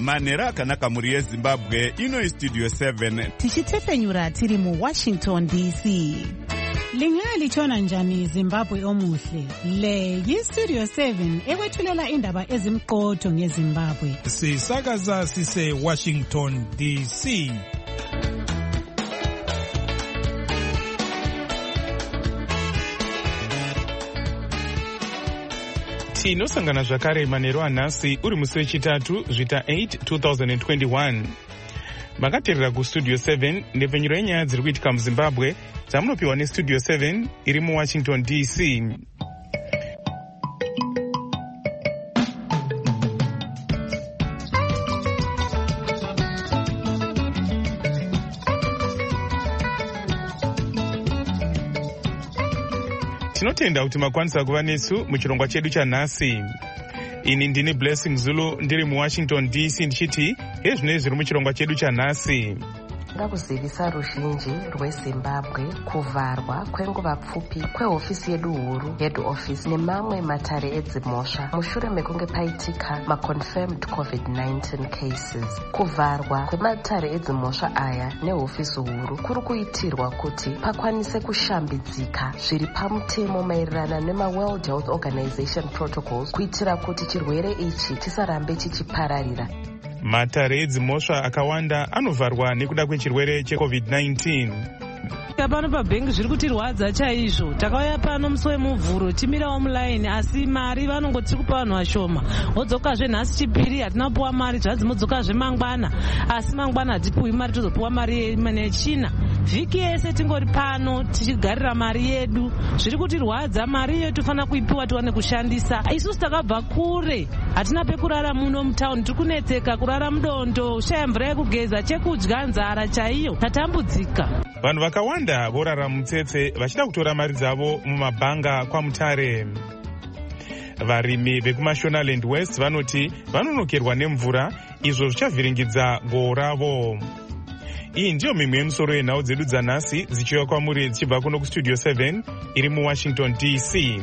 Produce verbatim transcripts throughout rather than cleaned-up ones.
manhero akanaka muri yezimbabwe. Ino istudio seven tichitefenyura tiri mu Washington D C. Lingali chona njani Zimbabwe omuhle. Le yistudio seven ekwethulela indaba ezimqotho ngeZimbabwe. Sisakaza sise Washington D C. Tinosangana zvakare manhero anhasi uri musi wechitatu zvita eight twenty twenty-one. Makateerera kustudio seven nepfenyuro yenyaya dziri kuitika muZimbabwe dzamunopiwa nestudio seven iri muWashington D C. Tinotenda kuti makwanisa kuva nesu muchirongwa chedu chanhasi. Ini ndini Blessing Zulu ndiri muWashington D C ndichiti ezvinoi zviri muchirongwa chedu chanhasi. Ndakuzivisa ruzhinji rweZimbabwe kuvharwa kwenguva pfupi kwehofisi yedu huru head office nemamwe matare edzimhosva mushure mekunge paitika maconfirmed covid nineteen cases. Kuvharwa kwematare edzimhosva aya nehofisi huru kuri kuitirwa kuti pakwanise kushambidzika zviri pamutemo maererano nema-World Health Organization protocols kuitira kuti chirwere ichi chisarambe chichipararira. Matare edzimhosva akawanda anovharwa nekuda kwechirwere checovid nineteen. Pano pabhengi zviri kutirwadza chaizvo. Takauya pano musi wemuvhuro timirawo mulaini asi mari vanongoti tiri kupa vanhu vashoma. Wodzokazve nhasi chipiri hatina kupuwa mari zvadzimodzokazve mangwana asi mangwana hatipuwi mari tozopuwa mari nechina. Vhiki yese tingori pano tichigarira mari yedu. Zviri kutirwadza mari yedu tofanira kuipiwa tiwane kushandisa. Isusu takabva kure hatina pekurara muno mutaundi tiri kunetseka kurara mudondo ushaya mvura yekugeza chekudya nzara chaiyo tatambudzika. Vanhu vakawanda vorara mutsetse vachida kutora mari dzavo mumabhanga kwaMutare. Varimi vekumaShonaland West vanoti vanonokerwa nemvura izvo zvichavhiringidza gohwo ravo. Iyi ndiyo mimwe yemusoro yenhau dzedu dzanhasi dzichiuya kwamuri dzichibva kuno kustudio seven iri muWashington D C.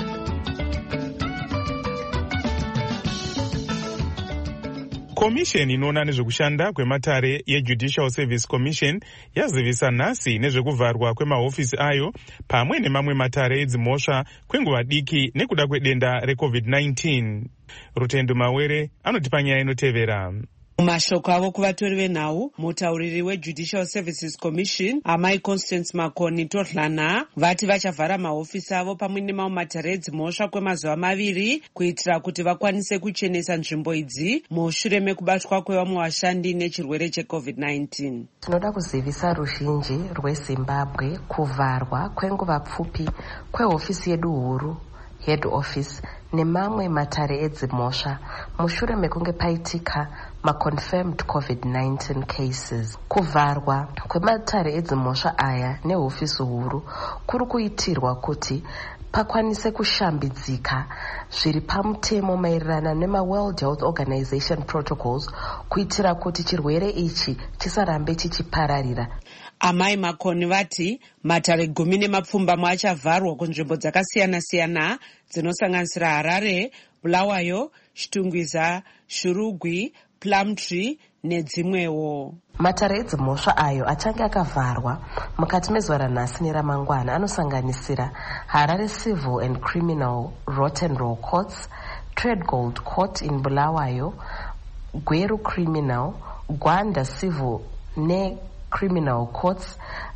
Komisheni inoona nezvekushanda kwematare yeJudicial Service Commission yazivisa nhasi nezvekuvharwa kwemahofisi ayo pamwe nemamwe matare edzimhosva kwenguva diki nekuda kwedenda recovid nineteen. Rutendo Mawere anotipa nyaya inotevera. Mumashoko avo kuvatori venhau, mutauriri weJudicial Services Commission amai Constance Makoni Todlana vati vachavhara mahofisi avo pamwe nemamwe matare edzimhosva kwemazuva maviri kuitira kuti vakwanise kuchenesa nzvimbo idzi mushure mekubatwa kwevamwe vashandi nechirwere checovid nineteen. Tinoda kuzivisa ruzhinji rweZimbabwe kuvharwa kwenguva pfupi kwehofisi yedu huru head office nemamwe matare edzimhosva mushure mekunge paitika maconfirmed covid nineteen cases. Kuvharwa kwematare edzimhosva aya nehofisi huru kuri kuitirwa kuti pakwanise kushambidzika zviri pamutemo maererano nema-World Health Organization protocols kuitira kuti chirwere ichi chisarambe chichipararira. Amai Makoni vati matare gumi nemapfumbamwe achavharwa kunzvimbo dzakasiyana-siyana dzinosanganisira Harare, Bulawayo, Chitungwiza, Shurugwi, Plumtree nedzimwewo. Matare edzimhosva ayo achange akavharwa mukati mezuva ranhasi neramangwana anosanganisira Harare Civil and Criminal Rotten Row Courts, Trade Gold Court in Bulawayo, Gweru Criminal, Gwanda Civil ne Criminal Courts,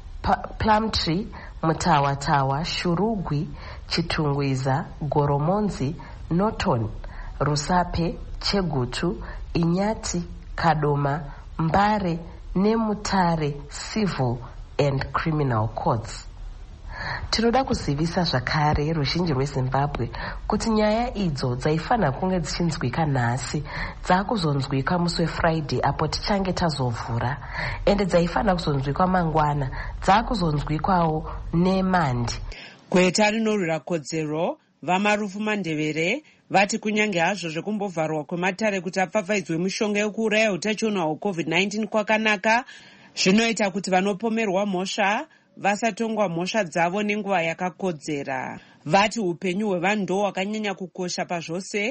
Plumtree, Mutawatawa, Shurugwi, Chitungwiza, Goromonzi, Norton, Rusape, Chegutu, Inyati, Kadoma, Mbare neMutare Civil and Criminal Courts. Tinoda kuzivisa zvakare ruzhinji rweZimbabwe kuti nyaya idzo dzaifanira kunge dzichinzwika nhasi dzakuzonzwika musi weFriday apo tichange tazovhura, ende dzaifanira kuzonzwikwa mangwana dzakuzonzwikwawo neMandi. Gweta rinorwira kodzero vaMarufu Mandevere vati kunyange hazvo zvekumbovharwa kwematare kuti apfapfaidzwe mishonga yekuuraya utachiona hwecovid nineteen kwakanaka, zvinoita kuti vanopomerwa mhosva vasatongwa mhosva dzavo nenguva yakakodzera. Vati upenyu hwevanhu ndo hwakanyanya kukosha pazvose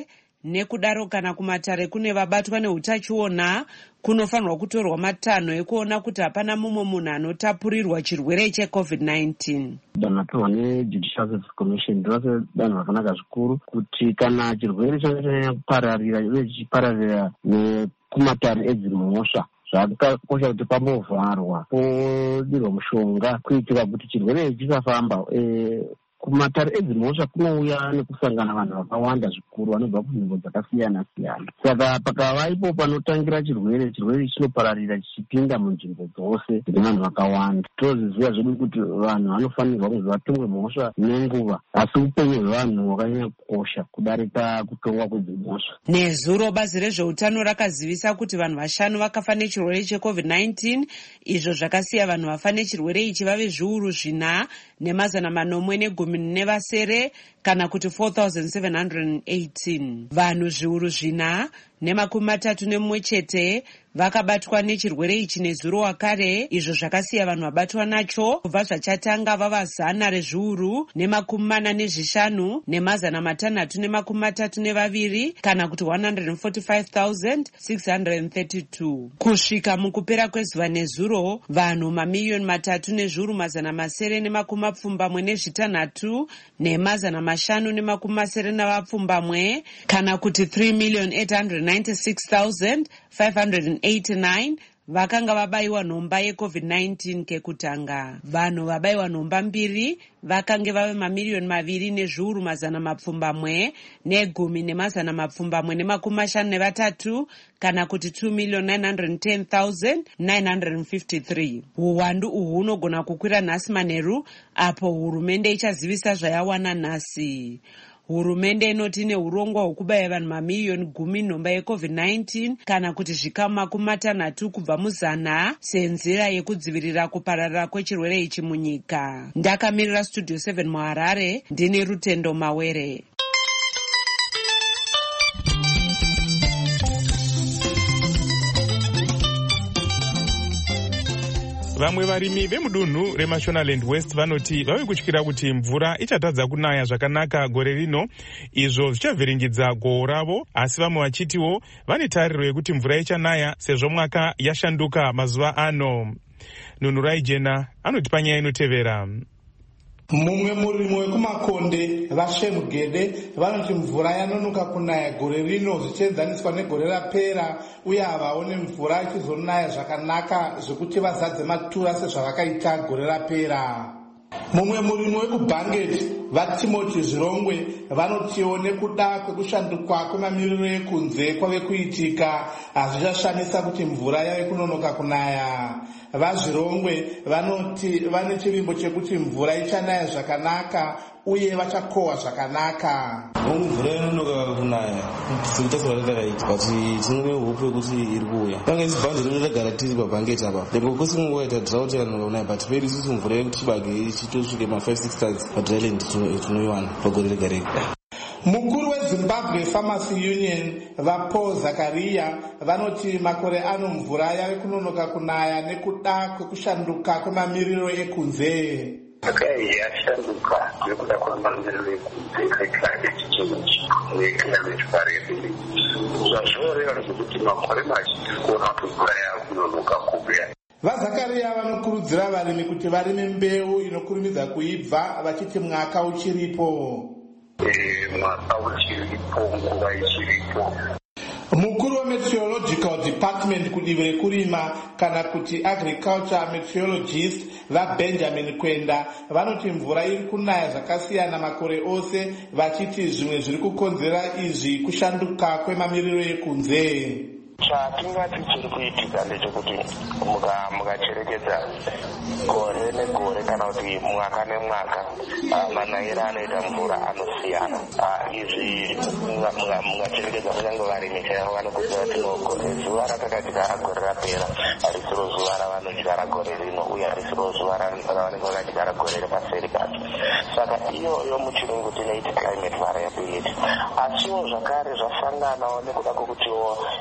Nekudaro kana kumatare kune vabatwa neutachiona, kunofanirwa kutorwa matanho ekuona kuti hapana mumwe munhu anotapurirwa chirwere checovid nineteen. Danho ratorwa neJudicial Service Commission ndinose danho rakanaka zvikuru kuti kana chirwere chanyanya kupararira uye chichipararira nekumatare edzimhosva, zvakakosha kuti pambovharwa podirwa mushonga kuitira kuti chirwere chisafamba. Kumatare edzimhosva kunouya nekusangana vanhu vakawanda zvikuru vanobva kunzvimbo dzakasiyana siyana. Saka pakava ipo panotangira chirwere, chirwere chinopararira chichipinda munzvimbo dzose dzine vanhu vakawanda. Toziziva zvedu kuti vanhu vanofanirwa kunzi vatongwe mhosva nenguva, asi upenyu hwevanhu hwakanyanya kukosha kudarika kutongwa kwedzimhosva. Nezuro bazi rezveutano rakazivisa kuti vanhu vashanu vakafa nechirwere checovid nineteen, izvo zvakasiya vanhu vafa nechirwere ichi vave zviuru zvina nemazana manomwe negumi nevasere, kana kuti four thousand seven hundred eighteen. Vanhu zviuru zvina nemakumi matatu nemumwe chete vakabatwa nechirwere ichi nezuro wakare, izvo zvakasiya vanhu vabatwa nacho kubva zvachatanga vava zana rezviuru nemakumi mana nezvishanu nemazana matanhatu nemakumi matatu nevaviri, kana kuti one hundred forty-five thousand six hundred thirty-two. Kusvika mukupera kwezuva nezuro, vanhu mamiliyoni matatu nezviuru mazana masere nemakumi mapfumbamwe nezvitanhatu nemazana mashanu nemakumi masere navapfumbamwe, kana kuti three million eight hundred ninety-six thousand five hundred eighty-nine vakanga vabayiwa nhomba yecovid nineteen kekutanga. Vanhu vabayiwa nhomba mbiri vakange vave mamiliyoni maviri nezviuru mazana mapfumbamwe negumi nemazana mapfumbamwe nemakumi mashanu nevatatu, kana kuti two million nine hundred ten thousand nine hundred fifty-three. Uwandu uhu hunogona kukwira nhasi manheru apo hurumende ichazivisa zvayawana nhasi. Hurumende inoti neurongwa hwekubaya vanhu mamiliyoni gumi nhomba yecovid nineteen, kana kuti zvikamu makumi matanhatu kubva muzana senzira yekudzivirira kupararira kwechirwere ichi munyika. Ndakamirira Studio seven muHarare, ndine Rutendo Mawere. Vamwe varimi vemudunhu reMashonaland West vanoti vave kutyira kuti mvura ichatadza kunaya zvakanaka gore rino, izvo zvichavhiringidza gohwo ravo, asi vamwe vachitiwo vane tariro yekuti mvura ichanaya sezvo mwaka yashanduka mazuva ano. Nunurai Jena anoti panyaya inotevera. Mumwe murimi wekumakonde vaShemugede vanoti mvura yanonoka kunaya gore rino zvichienzaniswa negore rapera, uye havaone mvura ichizonaya zvakanaka zvekuti vazadze matura sezvavakaita gore rapera. Mumwe murimi wekuBhanget vaTimothy Zvirongwe vanotiwo nekuda kwekushanduka kwemamiriro ekunze kwave kuitika hazvichashamisa kuti mvura yave kunonoka kunaya. VaZvirongwe vanoti vane chivimbo chekuti mvura ichanaya zvakanaka uye vachakohwa zvakanaka. Mvura inonoka kunaya sikutasvarakaita kuti tinone hope yekuti iri kuuya. Tange zibhanje rinotagara tiri paBhanget apa ndiko kusi nguva ita drought yakanonoka kunaya, but peri isusu mvura yekuti chibage ichitosvike ma five six times padry land tinoiwana pagore rega rega. Mukuru weZimbabwe Farmers Union vaPaul Zakaria vanoti makore ano mvura yave kunonoka kunaya nekuda kwekushanduka kwemamiriro ekunze. Akai yashanduka nekuda kwemamiriro ekunze keclimate change neclimate variability. Zvazvoreva zvekuti makore mazhinji kuona kuti mvura yave kunonoka kubuya. VaZakaria vanokurudzira varimi kuti varime mbeu inokurumidza kuibva, vachiti mwaka uchiripo. Mwaka uchiripo, nguva ichiripo. Mukuru weMeteorological Department kudivi rekurima kana kuti Agriculture Meteorologist vaBenjamin Kwenda vanoti mvura iri kunaya zvakasiyana makore ose, vachiti zvimwe zviri kukonzera izvi kushanduka kwemamiriro ekunze. Chatingati chiri kuitika ndechekuti mukacherekedza gore negore kana kuti mwaka nemwaka manayiro anoita mvura anosiyana. Izvi mukacherekedza kunyange varimi chaivo vanokudzira kuti zuva rakakadyara gore rapera harisiro zuva ravanodyara gore rino, uye harisiro zuva ravanenge vakadyara gore repaseri pacho. Saka iyoyo muchirungu tinoiti climate variability. Asiwo zvakare zvasanganawo nekuda kwokutiwo kuno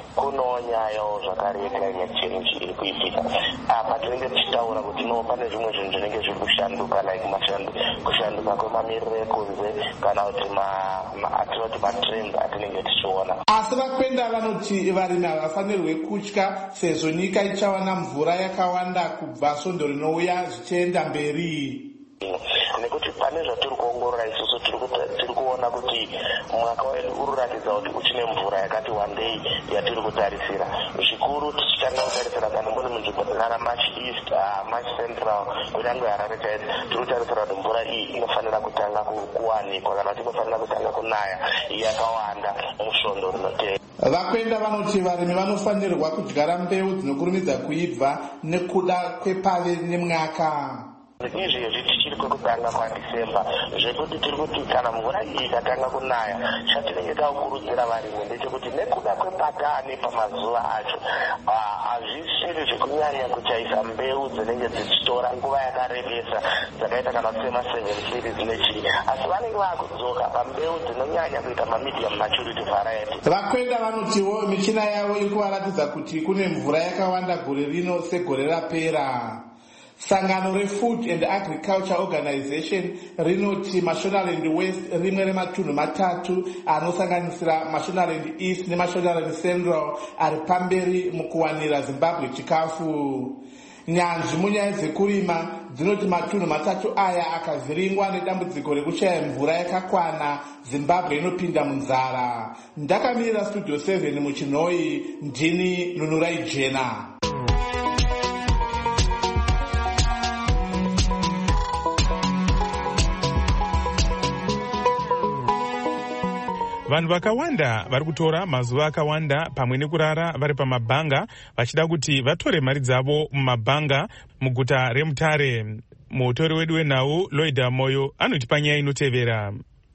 kunewo nyayawo zvakare yeclimate change iri kuitika apa tinenge tichitaura kuti no pane zvimwe zvinhu zvinenge zviri kushanduka like kushanduka kwemamiriro ekunze kana kuti atinoti matrends atinenge tichiona. Asi vakwenda vanoti varimi havafanirwe kutya sezvo nyika ichawana mvura yakawanda kubva svondo rinouya zvichienda mberi. Nekuti pane zvatiri kuongorora isusu tiri kuona kuti mwaka wedu uri kuratidza kuti uchine mvura yakati wandei yatiri kutarisira. Zvikuru tichitanga kutarisira kana mboni munzvimbo dzinana March East, March Central, kunyange Harare chaidzo, tiri kutarisira kuti mvura iyi inofanira kutanga kuwanikwa kana kuti inofanira kutanga kunaya yakawanda musvondo rinotevera. Vakwenda vanoti varimi vanofanirwa kudyara mbeu dzinokurumidza kuibva nekuda kwepave nemwaka. Izvezvi tichiri kwekutanga kwaDisemba zvekuti tiri kuti kana mvura iyi ikatanga kunaya chatinenge takukurudzira varimi ndechekuti nekuda kwepatani pamazuva acho hazvisiri zvekunyanya kuchaisa mbeu dzinenge dzichitora nguva yakarebesa dzakaita kana kusema seven series nechii, asi vanenge vakudzoka pambeu dzinonyanya kuita mamedium maturity variety. Vakwenda vanotiwo michina yavo iri kuvaratidza kuti kune mvura yakawanda gore rino segore rapera. Sangano reFood and Agriculture Organization rinoti Mashonaland West rimwe rematunhu matatu anosanganisira Mashonaland East neMashonaland Central ari pamberi mukuwanira Zimbabwe chikafu. Nyanzvi munyaya dzekurima dzinoti matunhu matatu aya akavhiringwa nedambudziko rekushaya mvura yakakwana, Zimbabwe inopinda munzara. Ndakamirira Studio seven muChinoi, ndini Nunurai Jena. Vanhu vakawanda vari kutora mazuva akawanda pamwe nekurara vari pamabhanga vachida kuti vatore mari dzavo mumabhanga muguta reMutare. Mutori wedu wenhau Loida Moyo anotipa nyaya inotevera.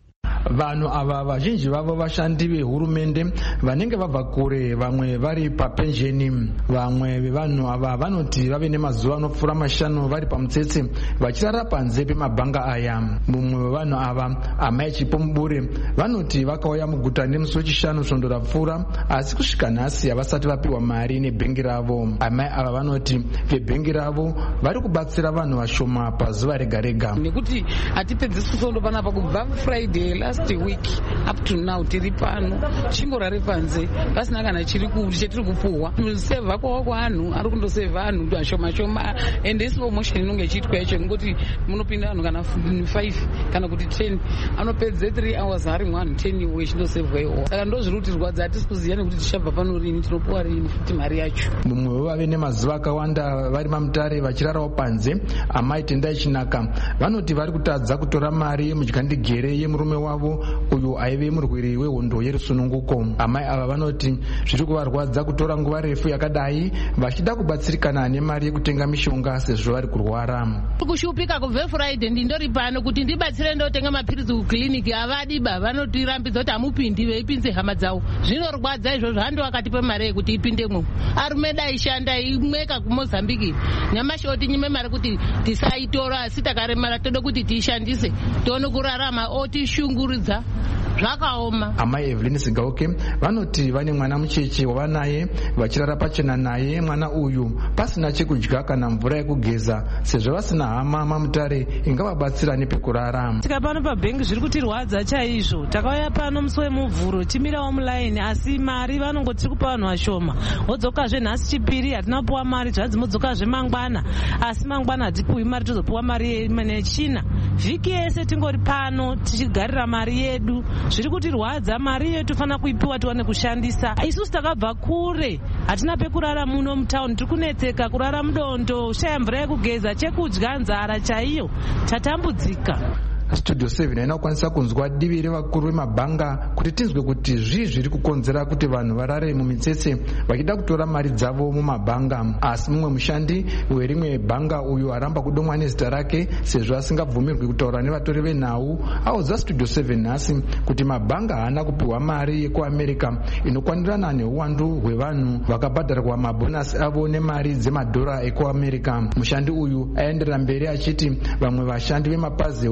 Vanhu ava vazhinji vavo vashandi vehurumende vanenge vabva kure, vamwe vari papensheni. Vamwe vevanhu ava vanoti vave nemazuva anopfuura mashanu vari pamutsetse vachirara panze pemabhanga aya. Mumwe wevanhu ava, Amai Chipomubure, vanoti vakauya muguta nemusi wechishanu svondo rapfuura, asi kusvika nhasi havasati vapiwa mari nebhengi ravo. Amai ava vanoti vebhengi ravo vari kubatsira vanhu vashoma pazuva rega rega. Nekuti hatipedzisi svondo panapa kubva Friday last week up to now tiri pano chingorare panze pasina kana chiri chetiri kupuhwa. Musevha kwawo kwanhu ari kundosevha vanhu ashoma shoma, ende isi promotion inonge ichiitwa yacho ngoti munopinda vanhu kana five kana kuti ten anopedze three hours ari mwanhu ten iwe chindosevhwa iwo. Saka ndo zviri kutirwadza, hatisi kuziva nekuti tichabva pano rini, tinopuwa rini futi mari yacho. Mumwe vave nemazuva akawanda vari maMutare vachirarawo panze, Amai Tendai Chinaka, vanoti vari kutadza kutora mari mudyandigere yemurume wavo uyo aive murwiri wehondo yerusununguko. Amai ava vanoti zviri kuvarwadza kutora nguva refu yakadai vachida kubatsirikana nemari yekutenga mishonga sezvo vari kurwara. Kushupika kubve Friday ndindori pano kuti ndibatsire ndotenga mapirizi kukiliniki, avadiba vanotirambidza kuti hamupindi veipinze hama dzavo. Zvinorwadza izvozvo, hando akatipa mari yekuti ipindemwo. Arume daishanda imweka kuMozambique, nyamashi otinyime mari kuti tisaitora, asi takaremara toda kuti tiishandise tione kurarama, otishunguridza zvakaoma. Amai Evelyn Sigauke vanoti vane mwana mucheche wavanaye vachirara pachena naye, mwana uyu pasina chekudya kana mvura yekugeza, sezvo vasina hama maMutare ingavabatsira nepekurara. Tika pano pabhengi zviri kutirwadza chaizvo. Takauya pano musi wemuvhuro timirawo mulaini, asi mari vanongoti kupa vanhu vashoma. Wodzokazve nhasi chipiri hatina kupuwa mari, zvadzimodzokazve mangwana, asi mangwana hatipuwi mari, tozopuwa mari nechina. Vhiki yese tingori pano tichigarira mari yedu. Zviri kutirwadza, mari yedu tofanira kuipiwa tiwane kushandisa. Isusu takabva kure, hatina pekurara muno mutauni, tiri kunetseka kurara mudondo, shaya mvura yekugeza, chekudya, nzara chaiyo, tatambudzika. Studio seven inokwanisa kunzwa divi revakuru vemabhanga kuti tinzwe kuti zvii zviri kukonzera kuti vanhu varare mumitsetse vachida kutora mari dzavo mumabhanga. Asi mumwe mushandi werimwe bhanga uyu aramba kudomwa nezita rake sezvo asingabvumirwi kutaura nevatori venhau audza Studio seven nhasi kuti mabhanga haana kupiwa mari yekuAmerica inokwanirana neuwandu hwevanhu vakabhadharwa mabhonasi avo nemari dzemadhora ekuAmerica. Mushandi uyu aenderera mberi achiti vamwe vashandi vemapazi ehurumende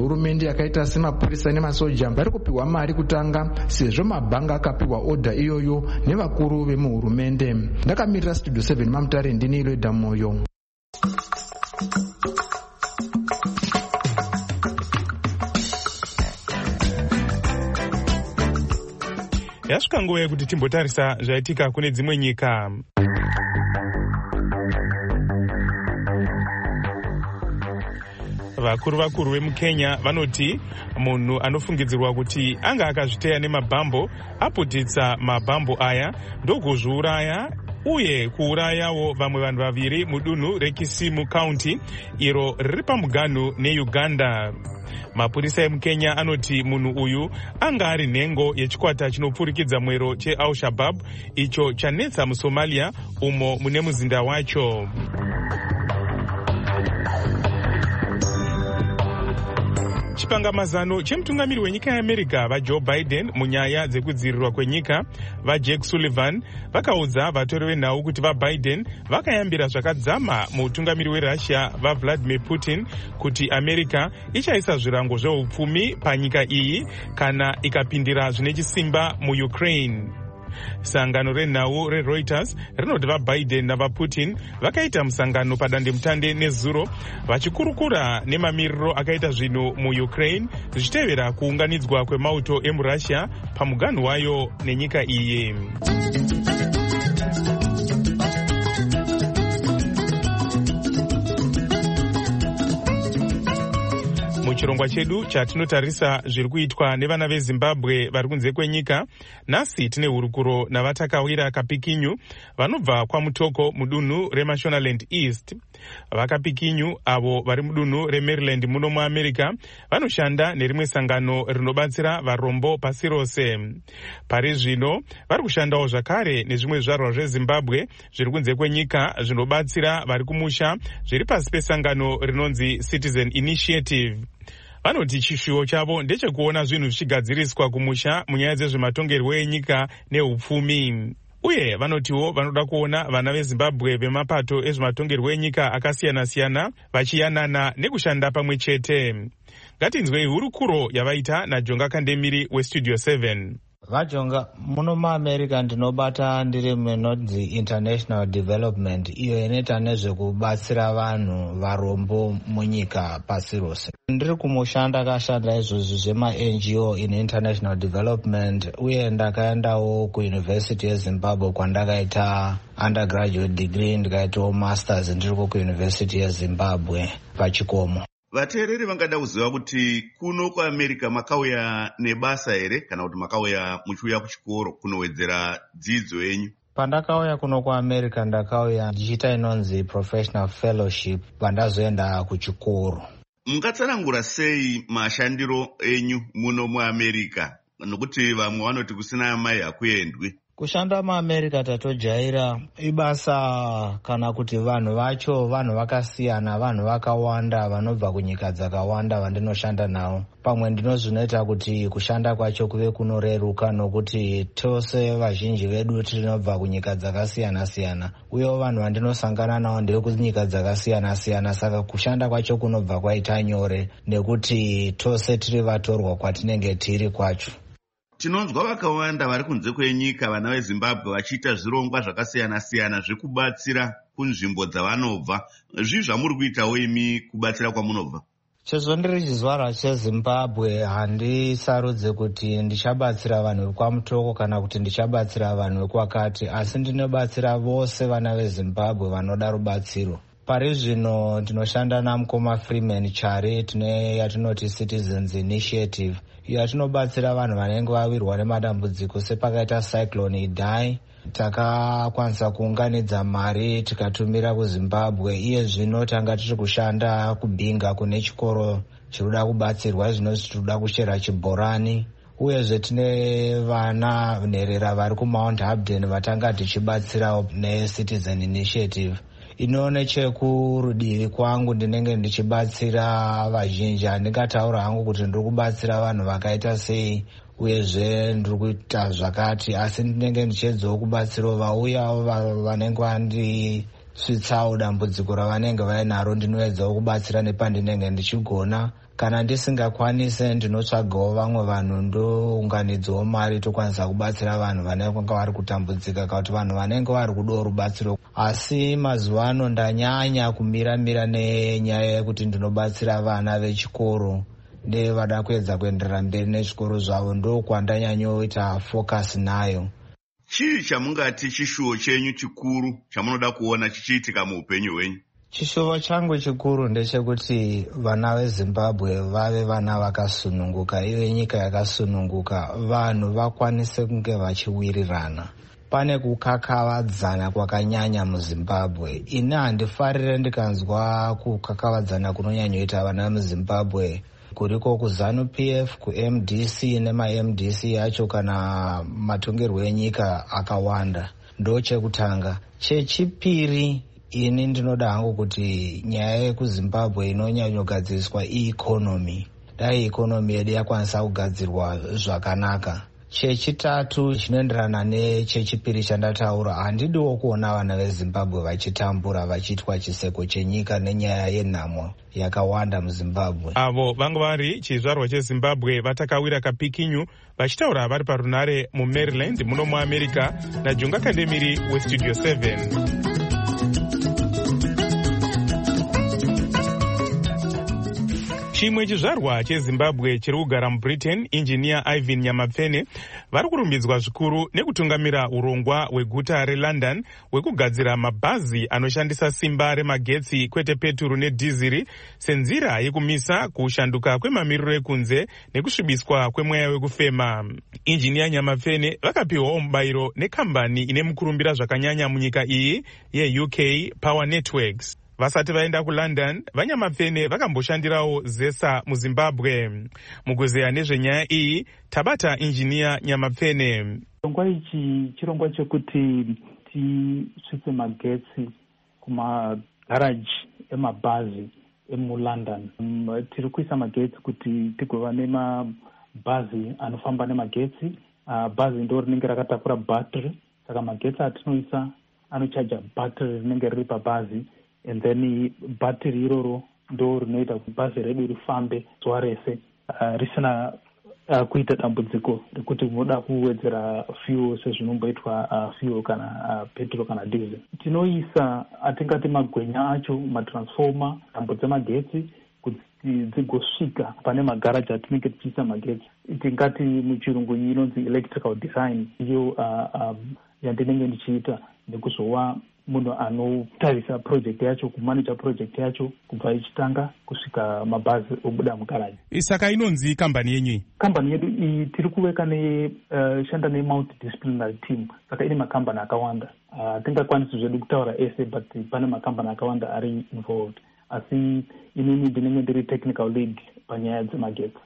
yakaita semapurisa nemasoja vari kupiwa mari kutanga, sezvo mabhanga akapiwa odha iyoyo nevakuru vemuhurumende. Ndakamirira Studio seven Mamutare, ndini Iloida Moyo. Yasvika nguva yekuti timbotarisa zvaitika kune dzimwe nyika. Vakuru vakuru vemukenya vanoti munhu anofungidzirwa kuti anga akazviteya nemabhambo aputitsa mabhambo aya ndokuzviuraya uye kuurayawo vamwe vanhu vaviri mudunhu reKisimu County iro riri pamuganhu neUganda. Mapurisa emukenya anoti munhu uyu anga ari nhengo yechikwata chinopfurikidza mwero cheAl-Shabaab icho chanetsa muSomalia umo mune muzinda wacho. Chipangamazano chemutungamiri wenyika yeAmerica vaJoe Biden munyaya dzekudzivirirwa kwenyika vaJake Sullivan vakaudza vatori venhau kuti vaBiden vakayambira zvakadzama muutungamiri weRussia vaVladimir Putin kuti America ichaisa zvirango zveupfumi panyika iyi kana ikapindira zvine chisimba muUkraine. Sangano renhau reReuters rinoti vaBiden navaPutin vakaita musangano padandemutande nezuro vachikurukura nemamiriro akaita zvinhu muUkraine zvichitevera kuunganidzwa kwemauto emuRussia pamuganhu wayo nenyika iyi. Muchirongwa chedu chatinotarisa zviri kuitwa nevana veZimbabwe vari kunze kwenyika, nhasi tine hurukuro navatakawira Kapikinyu vanobva kwaMutoko mudunhu reMashonaland East. VaKapikinyu avo vari mudunhu reMaryland muno muAmerica vanoshanda nerimwe sangano rinobatsira varombo pasi rose. Pari zvino vari kushandawo zvakare nezvimwe zvizvarwa zveZimbabwe zviri kunze kwenyika zvinobatsira vari kumusha zviri pasi pesangano rinonzi Citizen Initiative. Vanoti chishuwo chavo ndechekuona zvinhu zvichigadziriswa kumusha munyaya dzezvematongerwo enyika neupfumi. Uye vanotiwo vanoda kuona vana veZimbabwe vemapato ezvematongerwo enyika akasiyana-siyana vachiyanana nekushanda pamwe chete. Ngatinzwei hurukuro yavaita naJonga Kandemiri weStudio seven. Vajonga, muno muAmerica ndinobata ndiri munodzi International Development, iyo inoita nezvekubatsira vanhu varombo munyika pasi rose. Ndiri kumushanda kashanda izvozvo zvema-N G O in International Development, uye ndakaendawo kuUniversity yeZimbabwe kwandakaita undergraduate degree, ndikaitawo masters ndiriko kuUniversity yeZimbabwe pachikomo. Vateereri vangada kuziva kuti kuno kuAmerica makauya nebasa here kana kuti makauya muchiuya kuchikoro kunowedzera dzidzo yenyu? Pandakauya kuno kuAmerica ndakauya ndichiita inonzi professional fellowship pandazoenda kuchikoro. Mungatsanangura sei mashandiro enyu muno muAmerica nokuti vamwe vanoti kusina mai hakuendwi? Kushanda muAmerica tatojaira ibasa kana kuti vanhu vacho vanhu vakasiyana, vanhu vakawanda vanobva kunyika dzakawanda vandinoshanda navo. Pamwe ndinozvinoita kuti kushanda kwacho kuve kunoreruka nokuti tose vazhinji vedu tinobva kunyika dzakasiyana-siyana, uye vanhu vandinosangana navo ndiri kunyika dzakasiyana-siyana, saka kushanda kwacho kunobva kwaita nyore nekuti tose tiri vatorwa kwatinenge tiri kwacho. Tinonzwa vakawanda vari kunze kwenyika vana veZimbabwe vachiita zvirongwa zvakasiyana-siyana zvekubatsira kunzvimbo dzavanobva. Zvii zvamuri kuitawo imi kubatsira kwamunobva? Sezvo ndiri chizvarwa cheZimbabwe, handisarudze kuti ndichabatsira vanhu vekwaMutoko kana kuti ndichabatsira vanhu vekwakati, asi ndinobatsira vose vana veZimbabwe vanoda rubatsiro. Pari zvino ndinoshanda namukoma Freeman Chari tine yatinoti Citizens Initiative, iyo yatinobatsira vanhu vanenge vavirwa nemadambudziko sepakaita cyclone Idai. Takakwanisa kuunganidza mari tikatumira kuZimbabwe. Iye zvino tanga tiri kushanda kubhinga kune chikoro chirikuda kubatsirwa, zvino tinoda kuchera chibhorani. Uyezve tine vana nherera vari kuMount Hamden vatanga tichibatsira neCitizen Initiative. Ino nechekurudivi kwangu ndinenge ndichibatsira vazhinji. Handingataura hangu kuti ndiri kubatsira vanhu vakaita sei uyezve ndiri kuita zvakati, asi ndinenge ndichiedzawo kubatsirawo vauyawo vanenge kusvitsawo dambudziko ravanenge vainaro ndinoedzawo kubatsira nepandinenge ndichigona. Kana ndisingakwanise ndinotsvagawo vamwe vanhu ndounganidzawo mari tokwanisa kubatsira vanhu vanenge vari kutambudzika kana kuti vanhu vanenge vari kudawo rubatsiro. Asi mazuva ano ndanyanya kumira-mira nenyaya yekuti ndinobatsira vana vechikoro nevada kuedza kuenderera mberi nezvikoro zvavo, ndokwandanyanyoita focus nayo. Chii chamungati chishuwo chenyu chikuru chamunoda kuona chichiitika muupenyu hwenyu? Chishuwo changu chikuru ndechekuti vana veZimbabwe vave vana vakasununguka, ive nyika yakasununguka, vanhu vakwanise kunge vachiwirirana. Pane kukakavadzana kwakanyanya muZimbabwe. Ini handifarire ndikanzwa kukakavadzana kunonyanyoita vana muZimbabwe kuriko kuZANU-P F, kuM D C nema-M D C yacho kana matongerwo enyika akawanda. Ndo chekutanga. Chechipiri, ini ndinoda hangu kuti nyaya yekuZimbabwe inonyanyogadziriswa ieconomy. Dai ikonomi yedu yakwanisa kugadzirwa zvakanaka. Chechitatu chinoenderana nechechipiri chandataura, handidiwo kuona vana veZimbabwe vachitambura vachiitwa chiseko chenyika nenyaya yenhamo yakawanda muZimbabwe. Avo vanga vari chizvarwa cheZimbabwe vatakawira kapikinyu vachitaura vari parunare muMaryland muno muAmerica naJunga Kandemiri weStudio seven. Chimwe chizvarwa cheZimbabwe chiri kugara muBritain, injiniya Ivan Nyamapfene, vari kurumbidzwa zvikuru nekutungamira urongwa hweguta reLondon hwekugadzira mabhazi anoshandisa simba remagetsi kwete peturu nedhiziri senzira yekumisa kushanduka kwemamiriro ekunze nekusvibiswa kwemweya wekufema. Injiniya Nyamapfene vakapiwawo mubayiro nekambani ine mukurumbira zvakanyanya munyika iyi yeU K Power Networks. Vasati vaenda kuLondon, vaNyamapfene vakamboshandirawo ZESA muZimbabwe. Mukuzeya nezvenyaya iyi, tabata injiniya Nyamapfene. Chirongwa ichi chirongwa chekuti tisvitse magetsi kumagaraji emabhazi emuLondon. Um, tiri kuisa magetsi kuti tigova nemabhazi anofamba nemagetsi. Uh, bhazi ndo rinenge rakatakura bhatiri, saka magetsi atinoisa anochaja bhatiri rinenge riri pabhazi. And then bhatiri iroro ndo rinoita kuti bhazi redu rifambe zuva rese uh, risina uh, kuita dambudziko rekuti munoda kuwedzera fuel sezvinomboitwa uh, fuel kana uh, petrol kana diesel. Tinoisa atingati magwenya acho matransformer, tambo dzemagetsi kuti dzigosvika pane magaraji atinenge tichiisa magetsi. Tingati muchirungu inonzi electrical design, iyo uh, um, yandinenge ndichiita nekuzova munhu anotarisa project yacho, kumanija project yacho kubva ichitanga kusvika mabhazi obuda mugaraji. Saka inonzi kambani yenyu? Kambani yedu iyi tiri kuveka neshanda uh, nemultidisciplinary team, saka ine makambani akawanda. Hatingakwanisi zvedu kutaura ese, but pane makambani akawanda ari involved. Asi inini ndinenge ndiri technical lead panyaya dzemagetsi.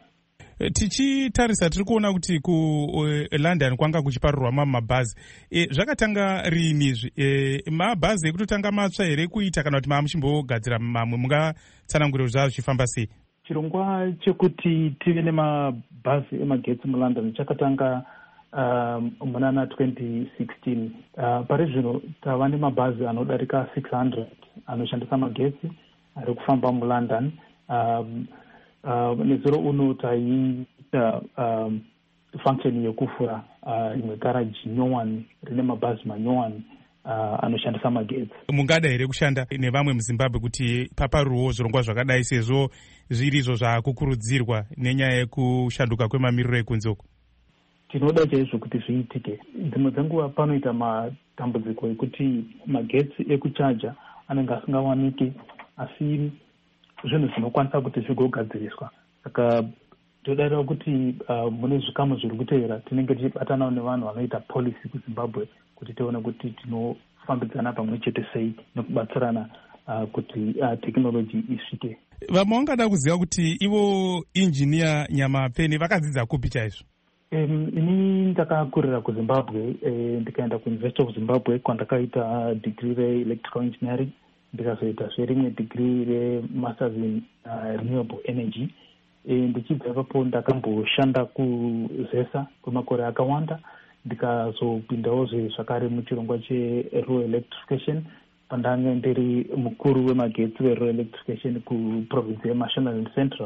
Tichitarisa tiri kuona kuti kuLondon kwanga kuchiparirwa mamwe mabhazi. E, zvakatanga rini izvi? E, mabhazi ekutotanga matsva here kuita kana kuti maamuchimbogadzira mamwe? Mungatsanangurira zvazvo zvichifamba sei? Chirongwa chekuti tive nemabhazi emagetsi muLondon chakatanga um, munana twenty sixteen. Uh, pari zvino tava nemabhazi anodarika six hundred anoshandisa magetsi ari kufamba muLondon. Um, Uh, nezuro uno taiita um, function yekufura uh, imwe garaji nyowani rine mabhazi manyowani uh, anoshandisa magetsi. Mungada here kushanda nevamwe muZimbabwe kuti paparuwo zvirongwa zvakadai sezvo zviri izvo zvaakukurudzirwa nenyaya yekushanduka kwemamiriro ekunze uko? Tinoda chaizvo kuti zviitike. Dzimwe dzenguva panoita matambudziko ekuti magetsi ekuchaja anenge asingawaniki, asi zvinhu zvinokwanisa kuti zvigogadziriswa. Saka todarira kuti uh, mune zvikamu zviri kutevera tinenge tichibatanawo nevanhu vanoita policy kuZimbabwe kuti tione kuti tinofambidzana pamwe chete sei nekubatsirana uh, kuti uh, technology isvike. Vamwe vangada kuziva kuti ivo injiniya Nyamapfene vakadzidza kupi chaizvo? Um, ini ndakakurira kuZimbabwe, eh, ndikaenda kuUniversity of Zimbabwe kwandakaita degree reelectrical engineering, ndikazoita zverimwe degree remasters in uh, renewable energy. E, ndichibva ipapo ndakamboshanda kuZESA kwemakore akawanda, ndikazopindawo zvakare muchirongwa cherural electrification pandange ndiri mukuru wemagetsi weroyal electrification kuprovinsi yemashonaland central.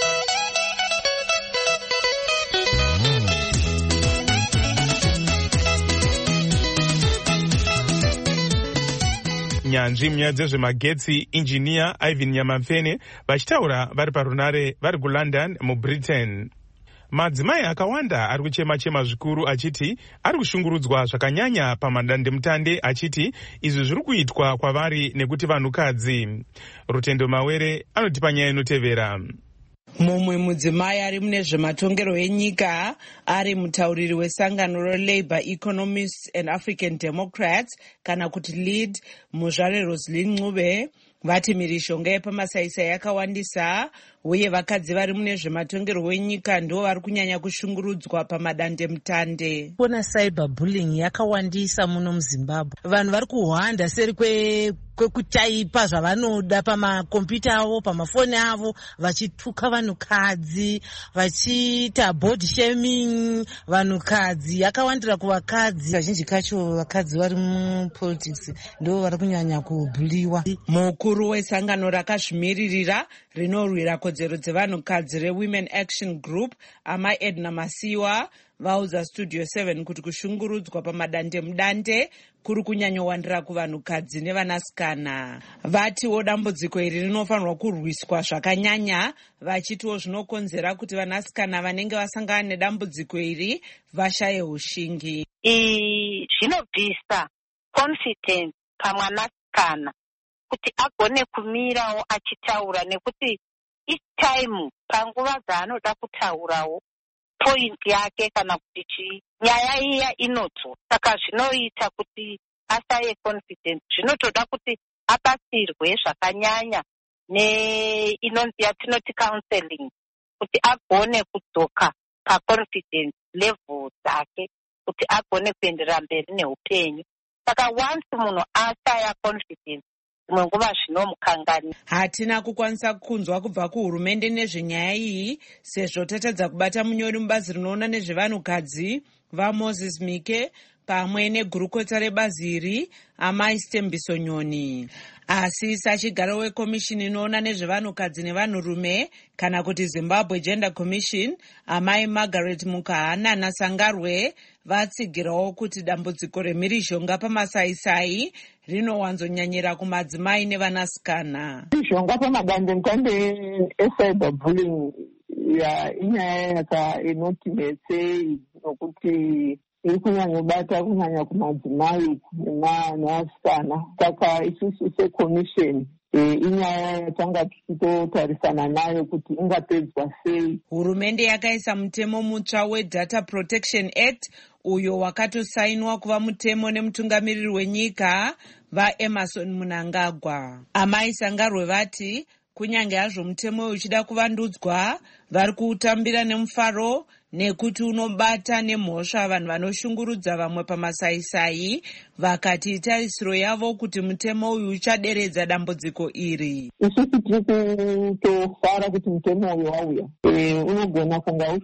nyanzvi munyaya dzezvemagetsi injiniya Ivan Nyamapfene vachitaura vari parunare vari kuLondon muBritain. Madzimai akawanda ari kuchema-chema zvikuru achiti ari kushungurudzwa zvakanyanya pamadandemutande achiti izvi zviri kuitwa kwavari nekuti vanhukadzi. Rutendo Mawere anotipa nyaya inotevera. Mumwe mudzimai ari mune zvematongero enyika ari mutauriri wesangano reLabour Economists and African Democrats kana kuti lead muzvare Roslyn Ncube vati mhirishonga yepamasaisai yakawandisa uye vakadzi vari mune zvematongero wenyika ndo vari kunyanya kushungurudzwa pamadandemutande. Kuna cyber bullying yakawandisa muno muZimbabwe. Vanhu vari kuhwanda seri kwe kwekutaipa zvavanoda pamakombiyuta avo pamafoni avo vachituka vanhukadzi vachiita body shaming vanhukadzi yakawandira kuvakadzi. Kazhinji kacho vakadzi vari mupolitics ndo vari kunyanya kubhuliwa. Mukuru wesangano rakazvimiririra rinorwira kodzero dzevanhukadzi reWomen Action Group Amai Edna Masiwa vaudza Studio seven kuti kushungurudzwa pamadandemutande kuri kunyanyowandira kuvanhukadzi nevanasikana. Vatiwo dambudziko iri rinofanirwa kurwiswa zvakanyanya vachitiwo zvinokonzera kuti vanasikana vanenge vasangana nedambudziko iri vashaye ushingi. Izvi zvinobvisa confidence pamwanasikana kuti agone kumirawo achitaura nekuti each time panguva dzaanoda kutaurawo point yake kana kuti chi nyaya iya inodzwa. Saka zvinoita kuti asaye confidence. Zvinotoda kuti abatsirwe zvakanyanya neinonzi yatinoti counseling kuti agone kudzoka paconfidence level dzake kuti agone kuenderera mberi neupenyu. Saka once munhu asaya confidence mumwe nguva zvinomukangani. Hatina kukwanisa kunzwa kubva kuhurumende nezvenyaya iyi sezvo tatadza kubata munyori mubazi rinoona nezvevanhukadzi vaMoses Mike pamwe negurukota rebazi iri Amai Stembiso Nyoni. Asi sachigaro wekomishini inoona nezvevanhukadzi nevanhurume kana kuti Zimbabwe Gender Commission Amai Margaret Mukahana naSangarwe vatsigirawo kuti dambudziko remhirishonga pamasaisai rinowanzonyanyira kumadzimai nevanasikana. Mhirishonga pamadandemutande ecyber bullying ya inyaya yaka inoti metsei nokuti iri kunyanyobata kunyanya kumadzimai nevasikana. Saka isusu sekomisheni inyaya yatanga tichitotarisana nayo kuti ingapedzwa sei. Hurumende yakaisa mutemo mutsva weData Protection Act uyo wakatosainwa kuva mutemo nemutungamiriri wenyika vaEmerson Mnangagwa. Amai Sangarwe vati kunyange hazvo mutemo uyu uchida kuvandudzwa vari kuutambira nemufaro nekuti unobata nemhosva vanhu vanoshungurudza vamwe pamasaisai vakati itarisiro yavo kuti mutemo uyu uchaderedza dambudziko iri. Isusu tiri kutofara kuti mutemo uyu wauya unogona kunga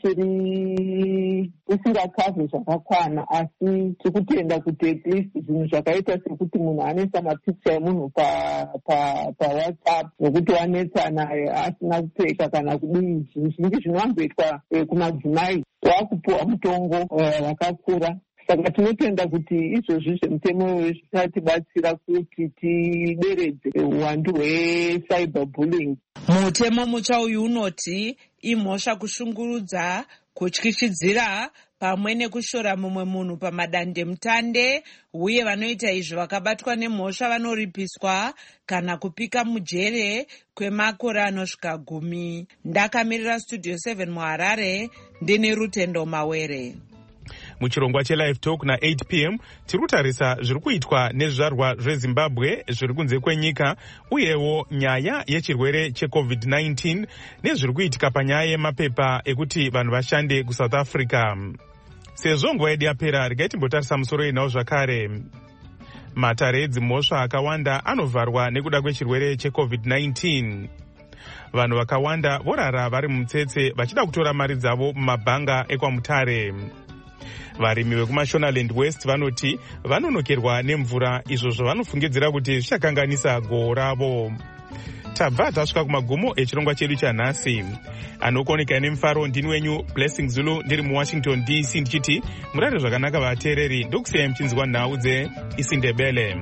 usiri usingakavhe zvakakwana asi tiri kutenda kuti at least zvinhu zvakaita sekuti munhu anoisa mapikicha emunhu pawhatsapp nokuti wanetsana asina kupfeka kana kudii zvinhu zvinenge zvinowanzoitwa kumadzimai waakupuwa mutongo wakakura. Saka tinotenda kuti izvozvi zvemutemo uyu zvichatibatsira kuti tideredze uwandu hwecyber bullying. Mutemo mutsva uyu unoti imhosva kushungurudza, kutyityidzira pamwe nekushora mumwe munhu pamadandemutande uye vanoita izvo vakabatwa nemhosva vanoripiswa kana kupika mujere kwemakore anosvika gumi. Ndakamirira Studio seven muHarare ndine Rutendo Mawere. Muchirongwa cheLive Talk na eight p m tiri kutarisa zviri kuitwa nezvizvarwa zveZimbabwe zviri kunze kwenyika uyewo nyaya yechirwere checovid nineteen nezviri kuitika panyaya yemapepa ekuti vanhu vashande kuSouth Africa. Sezvo nguva yedu yapera regai timbotarisa musoro inawo zvakare. Matare edzimhosva akawanda anovharwa nekuda kwechirwere checovid nineteen. Vanhu vakawanda vorara vari mumutsetse vachida kutora mari dzavo mumabhanga ekwamutare. Varimi vekumaShonaland West vanoti vanonokerwa nemvura, izvo zvavanofungidzira kuti zvichakanganisa gohwo ravo. Tabva tasvika kumagumo echirongwa chedu chanhasi. Anokoneka nemufaro ndini wenyu Blessing Zulu ndiri muWashington D C ndichiti murare zvakanaka vateereri, ndokusiyai muchinzwa nhau dzeIsindebele.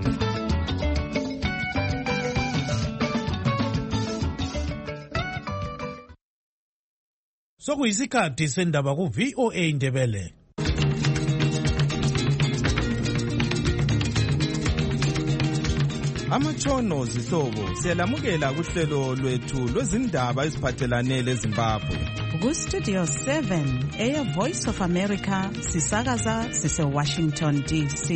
Sokuyisikhathi sendaba ku V O A Ndebele. Amatshono zihlobo siyalamukela kuhlelo lwethu lwezindaba eziphathelane leZimbabwe. Ku Studio seven eya Voice of America sisakaza sise Washington D C.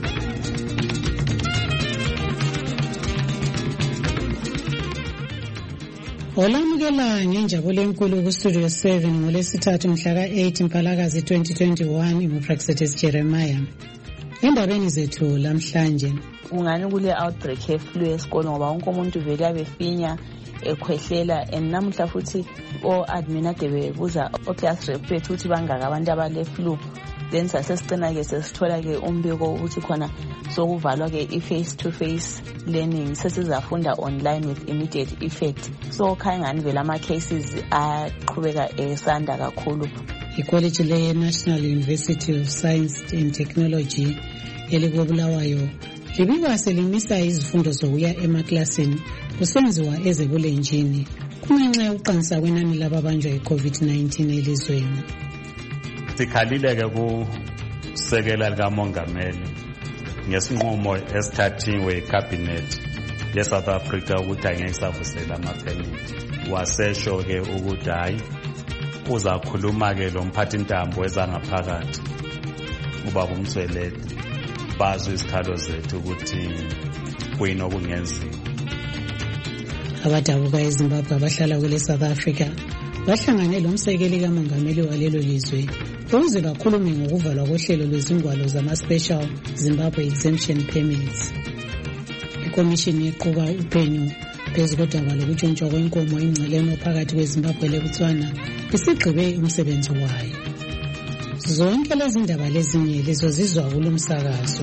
Olamukela ngenjabulo enkulu ku Studio seven ngolesithathu mhla ka eight Mpalakazi twenty twenty-one nguPraxetis Jeremiah. Endabeni zethu lamhlanje ungani kule outbreak yeflu esikolo ngoba wonke umuntu vele abefinya ekhwehlela, and namuhla futhi o-admin ade bebuza o-class rep bethu ukuthi bangaka abantu abale flu, then sasesicina-ke sesithola-ke umbiko ukuthi khona sokuvalwa-ke i-face to face learning, sesizafunda online with immediate effect. So khaya ngani vele ama-cases aqhubeka esanda kakhulu. Ikolleji le-National University of Science and Technology elikobulawayo libikwa selimisa izifundo zokuya emaklasini kusenziwa ezebulenjini kungenxa yokuqanisa kwenani lababanjwa i-COVID nineteen elizweni. Sikhalile-ke kusekela likamongameli ngesinqumo esithathiwe iCabinet ye-South Africa ukuthi angeke isavusela ama-permit. Wasesho-ke ukuthi hayi uzakhuluma-ke lo mphathintambo wezangaphakathi ubaba uMtswelele bazwe izikhalo zethu ukuthi kuyini okungenziwa. Abadabuka eZimbabwe abahlala kule South Africa bahlangane lomsekeli kamongameli walelo lizwe ukuze bakhulume ngokuvalwa kohlelo lwezingwalo zama-special Zimbabwe exemption permits. Ikomishini yequba uphenyo phezu kodaba lokutshontshwa kwenkomo ingceleno phakathi kweZimbabwe leBotswana isigqibe umsebenzi wayo. Zonke lezi ndaba lezinye lezo zizwa kulo msakazo.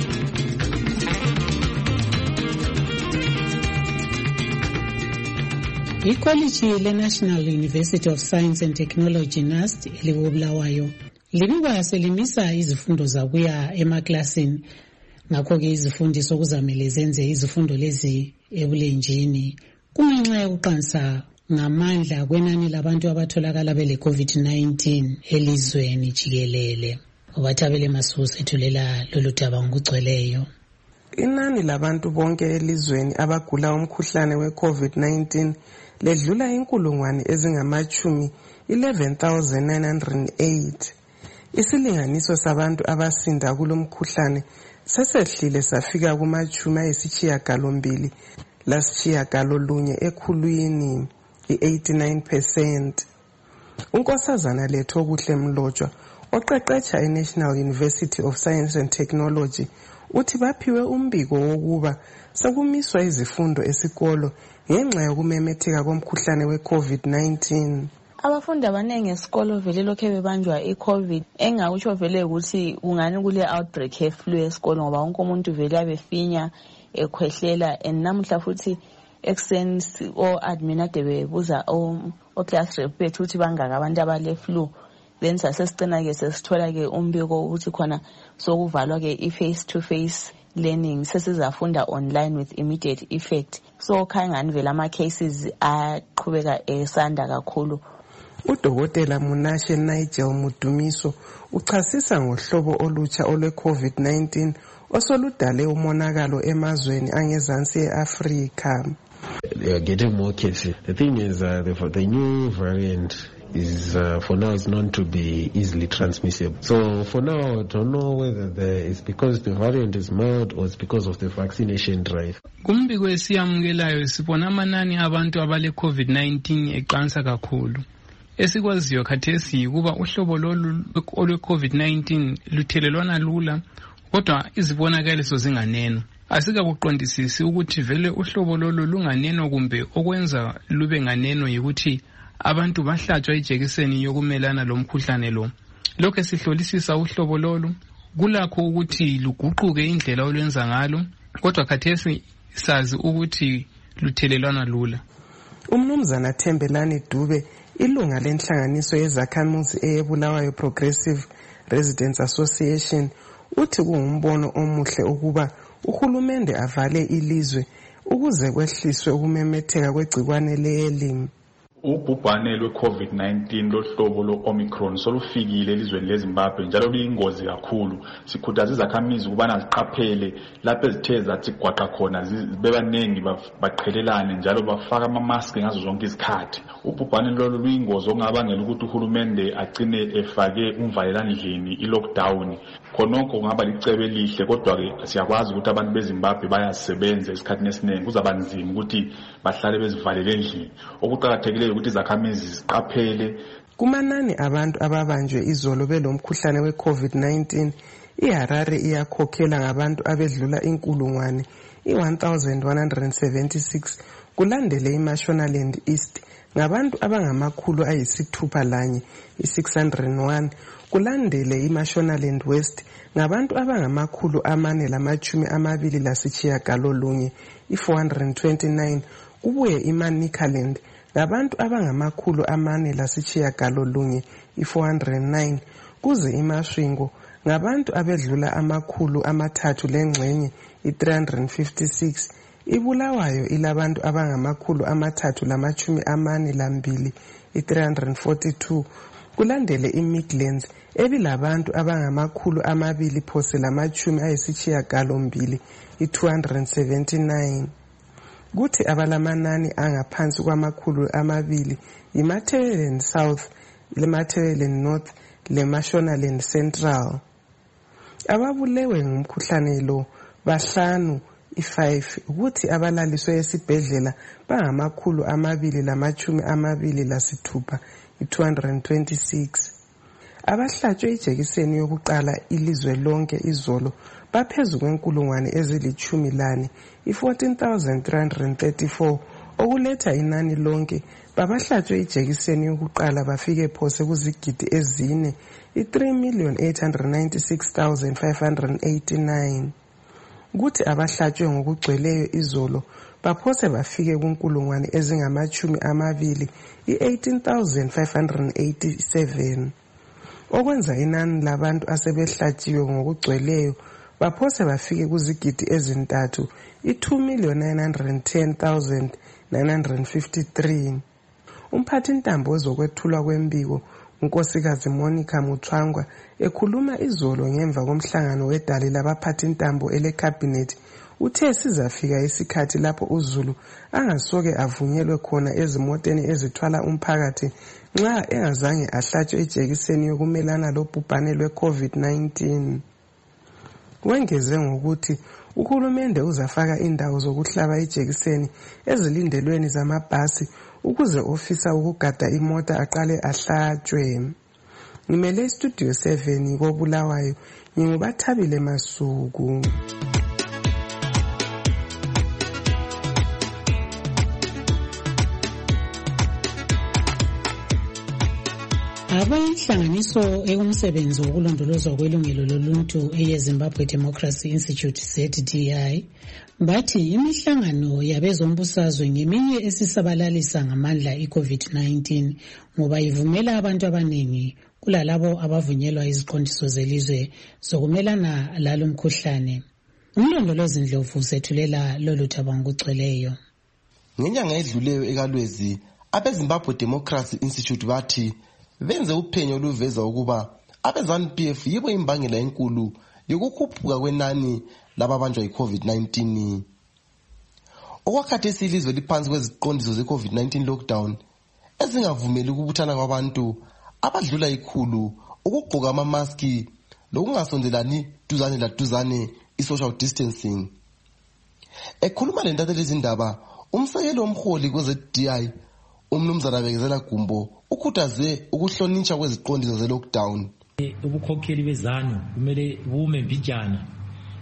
Ikolleji le-National University of Science and Technology N U S T elikobulawayo libikwa selimisa izifundo zakuya emaklasini, ngakho-ke izifundiso kuzamele zenze izifundo lezi ebulenjini kungenxa yokuqanisa ngamandla kwenani labantu abatholakala bele COVID nineteen elizweni jikelele. Obathabele Masuku ethulela lolu daba ngokugcweleyo. Inani labantu bonke elizweni abagula umkhuhlane we-COVID nineteen ledlula inkulungwane ezingamachumi eleven thousand nine hundred eight. Isilinganiso sabantu abasinda kulomkhuhlane sesehlile safika kumachumi ayisishiyagalombili lasishiyagalolunye ekhulwini i-eighty-nine percent. Unkosazana Letho Kuhle Mlotshwa oqeqetsha e-National University of Science and Technology uthi baphiwe umbiko wokuba sekumiswa izifundo esikolo ngenxa yokumemetheka komkhuhlane we-COVID nineteen. Abafundi abaningi esikolo vele lokhe bebanjwa i-COVID, engakutsho vele ukuthi ungani kule outbreak yeflu esikolo ngoba wonke umuntu vele abefinya ekhwehlela, and namuhla futhi ekuseni o-admin ade bebuza o-class rep bethu ukuthi bangaka abantu abale flu, then sasesicina-ke sesithola-ke umbiko ukuthi khona sokuvalwa-ke i-face to face learning, sesizafunda online with immediate effect. So khaya ngani vele ama-cases aqhubeka esanda kakhulu. Udokotela Munashe Nigel Mudumiso uchasisa ngohlobo olutsha olwe-COVID nineteen osoludale umonakalo emazweni angezansi e-Afrika. They are getting more cases. The thing is, uh, the, the new variant is uh, for now is known to be easily transmissible. So for now, I don't know whether the, it's because the variant is mild or it's because of the vaccination drive. Kumbiko esiyamukelayo sibona amanani abantu abale COVID nineteen eqansa kakhulu. Esikwaziyo khathesi kuba uhlobo lolu olwe-COVID nineteen luthelelwana lula, kodwa izibonakaliso zinganeno. Asikakuqondisisi ukuthi vele uhlobo lolu lunganeno kumbe okwenza lube nganeno yikuthi abantu bahlatshwa ijekiseni yokumelana lomkhuhlane lo. lokho sihlolisisa uhlobo lolu kulakho ukuthi luguquke indlela olwenza ngalo, kodwa khathesi sazi ukuthi luthelelwana lula. Umnumzana Thembelani Dube, ilunga lenhlanganiso yezakhamuzi eyeBulawayo Progressive Residents Association, uthi kungumbono omuhle ukuba uhulumende avale ilizwe ukuze kwehliswe ukumemetheka kwegcikwane le-elimu. Ubhubhane lwe-COVID nineteen lohlobo lo-Omicron solufikile elizweni leZimbabwe njalo luyingozi kakhulu. Sikhuthaza izakhamizi ukubana ziqaphele lapho ezithe zathi gwaqa khona bebaningi baqhelelane njalo bafaka ama-mask ngazo zonke izikhathi. Ubhubhane lolu luyingozi okungabangela ukuthi uhulumende agcine efake umvalelandlini i-lockdown. Khonokho kungaba licebo elihle, kodwa-ke siyakwazi ukuthi abantu beZimbabwe bayasebenza esikhathini esiningi, kuzaba nzima ukuthi bahlale bezivalele endlini. Okuqakathekileyo ukuthi izakhamizi ziqaphele. Kumanani abantu ababanjwe izolo belomkhuhlane we-COVID nineteen, iHarare iyakhokhela ngabantu abedlula inkulungwane i-one thousand one hundred seventy-six, kulandele iMashonaland East ngabantu abangamakhulu ayisithupha lanye i-six hundred one, kulandele iMashonaland West ngabantu abangamakhulu amane lamachumi amabili lasitshiyagalolunye i-four hundred twenty-nine, kubuye iManicaland ngabantu abangamakhulu amane lasitshiyagalolunye i-four hundred nine, kuze iMashwingo ngabantu abedlula amakhulu amathathu lengxenye i-three hundred fifty-six, iBulawayo ilabantu abangamakhulu amathathu lamachumi amane lambili i-three hundred forty-two, kulandele iMidlands ebilabantu abangamakhulu amabili phose lamachumi ayisitshiyagalombili i-two hundred seventy-nine. Kuthi abalamanani angaphansi kwamakhulu amabili iMatabeleland South, leMatabeleland North, leMashonaland Central. Ababulewe ngumkhuhlane lo bahlanu i-five, ukuthi abalaliswe esibhedlela bangamakhulu amabili lamachumi amabili lasithupha i-two hundred twenty-six. Abahlatshwe ijekiseni yokuqala ilizwe lonke izolo baphezu kwenkulungwane ezilichumi lane i-fourteen thousand three hundred thirty-four, okuletha inani lonke babahlatshwe ijekiseni yokuqala bafike phose kuzigidi ezine i-three million eight hundred ninety-six thousand five hundred eighty-nine. Kuthi abahlatshwe ngokugcweleyo izolo baphose bafike kunkulungwane ezingamachumi amabili i-eighteen thousand five hundred eighty-seven, okwenza inani labantu asebehlatshiwe ngokugcweleyo baphose bafike kuzigidi ezintathu i-two million nine hundred ten thousand nine hundred fifty-three. Umphathi ntambo wezokwethulwa kwembiko unkosikazi Monica Mutswangwa ekhuluma izolo ngemva komhlangano wedali labaphathi ntambo ele-cabinet uthe sizafika isikhathi lapho uZulu angasoke avunyelwe khona ezimoteni ezithwala umphakathi nxa engazange ahlatshwe ijekiseni yokumelana lobhubhane lwe-COVID nineteen. Wengeze ngokuthi uhulumende uzafaka indawo zokuhlaba ijekiseni ezilindelweni zamabhasi ukuze ofisa ukugada imota aqale ahlatshwe. Ngimele istudio seven koBulawayo, nginguBathabile Masuku. Abayinhlanganiso ekumsebenzi wokulondolozwa kwelungelo loluntu eyeZimbabwe Democracy Institute Z D I bathi imihlangano yabezombusazwe ngeminye esisabalalisa ngamandla i-COVID nineteen ngoba ivumela abantu abaningi kulalabo abavunyelwa iziqondiso zelizwe zokumelana lalo mkhuhlane. Umlondolozi Ndlovu sethulela lolu thaba ngokugcweleyo. Ngenyanga edluleyo ekalwezi abeZimbabwe Democracy Institute bathi benze uphenyo oluveza ukuba abe-ZANU P F yibo imbangela enkulu yokukhuphuka kwenani lababanjwa yi-COVID nineteen. Okwakhathesi ilizwe liphansi kweziqondiso ze-COVID nineteen lockdown ezingavumeli ukubuthana kwabantu abadlula ikhulu, ukugqoka amamaski lokungasondelani duzane laduzane i-social distancing. Ekhuluma lentatheli izindaba umsekeli womholi kwe-Z D I uMnumzana Bekezela Gumbo ukhuthaze ukuhlonishwa kweziqondiso ze-lockdown. Ubukhokheli bezanu kumele bume mbijana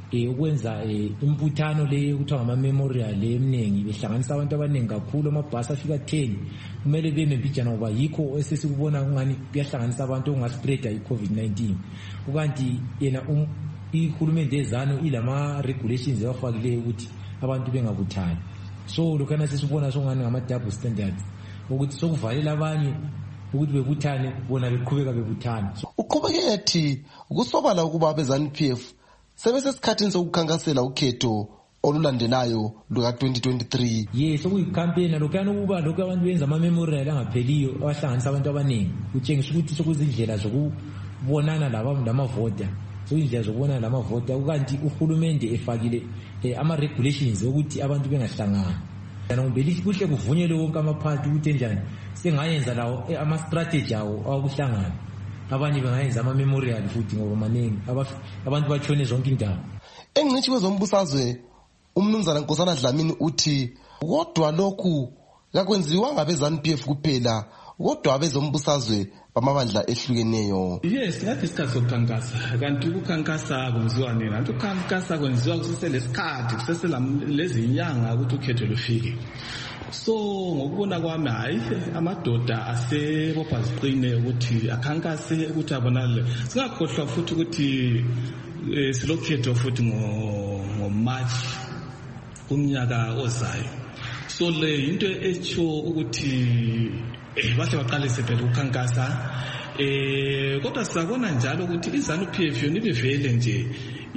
eh ukwenza imbuthano le kuthiwa ngama memorial eminingi behlanganisa abantu abaningi kakhulu amabhasi afika ten kumele beme mbijana ngoba yikho esesikubona ungani kuyahlanganisa abantu ongaspreada i-covid nineteen ukanti yena ihulumende ezano ilama regulations ewafakileyo ukuthi abantu bengabuthani so lokana sesibona songani ngama double standards ukuthi sokuvalela abanye ukuthi bebuthane bona beqhubeka bebuthana. Uqhubeke ethi kusobala ukuba abezanu P F sebesesikhathini sokukhankasela ukhetho olulandelayo luka twenty twenty-three. Yes, okuyicampaign lokana ukuba lokho abantu benza ama memorial angapheliyo abahlanganisa abantu abaningi utshengisa ukuthi sokuzindlela zokubonana labantu lamavota soindlela zokubonana lamavota ukanti uhulumende efakile ama regulations ukuthi abantu bengahlangana. Yana umbelisi kuhle kuvunyelwe wonke amaphathi ukuthi enjani sengayenza lawo ama strategy awo akuhlangana abanye bengayenza ama memorial futhi ngoba maningi abantu batshone zonke indawo. Engcithi kwezombusazwe umnumzana Nkosana Dlamini uthi kodwa lokhu yakwenziwa ngabezanu P F kuphela kodwa abezombusazwe bamabandla ehlukeneyo. Yes, ngathi isikhathi sokukhankasa kanti ukukhankasa kwenziwa nini? Kanti ukukhankasa kwenziwa kuseselesikhathi kusesela lezi inyanga ukuthi ukhetho lufike. So ngokubona kwami hayi amadoda asebopha ziqine ukuthi akhankase ukuthi abonale singakhohlwa futhi ukuthi silokhetho futhi ngo ngo March kumnyaka ozayo. So le into echo ukuthi eh bahle baqalise phela ukukhankasa eh kodwa sisabona njalo ukuthi izanu P F yona ibevele nje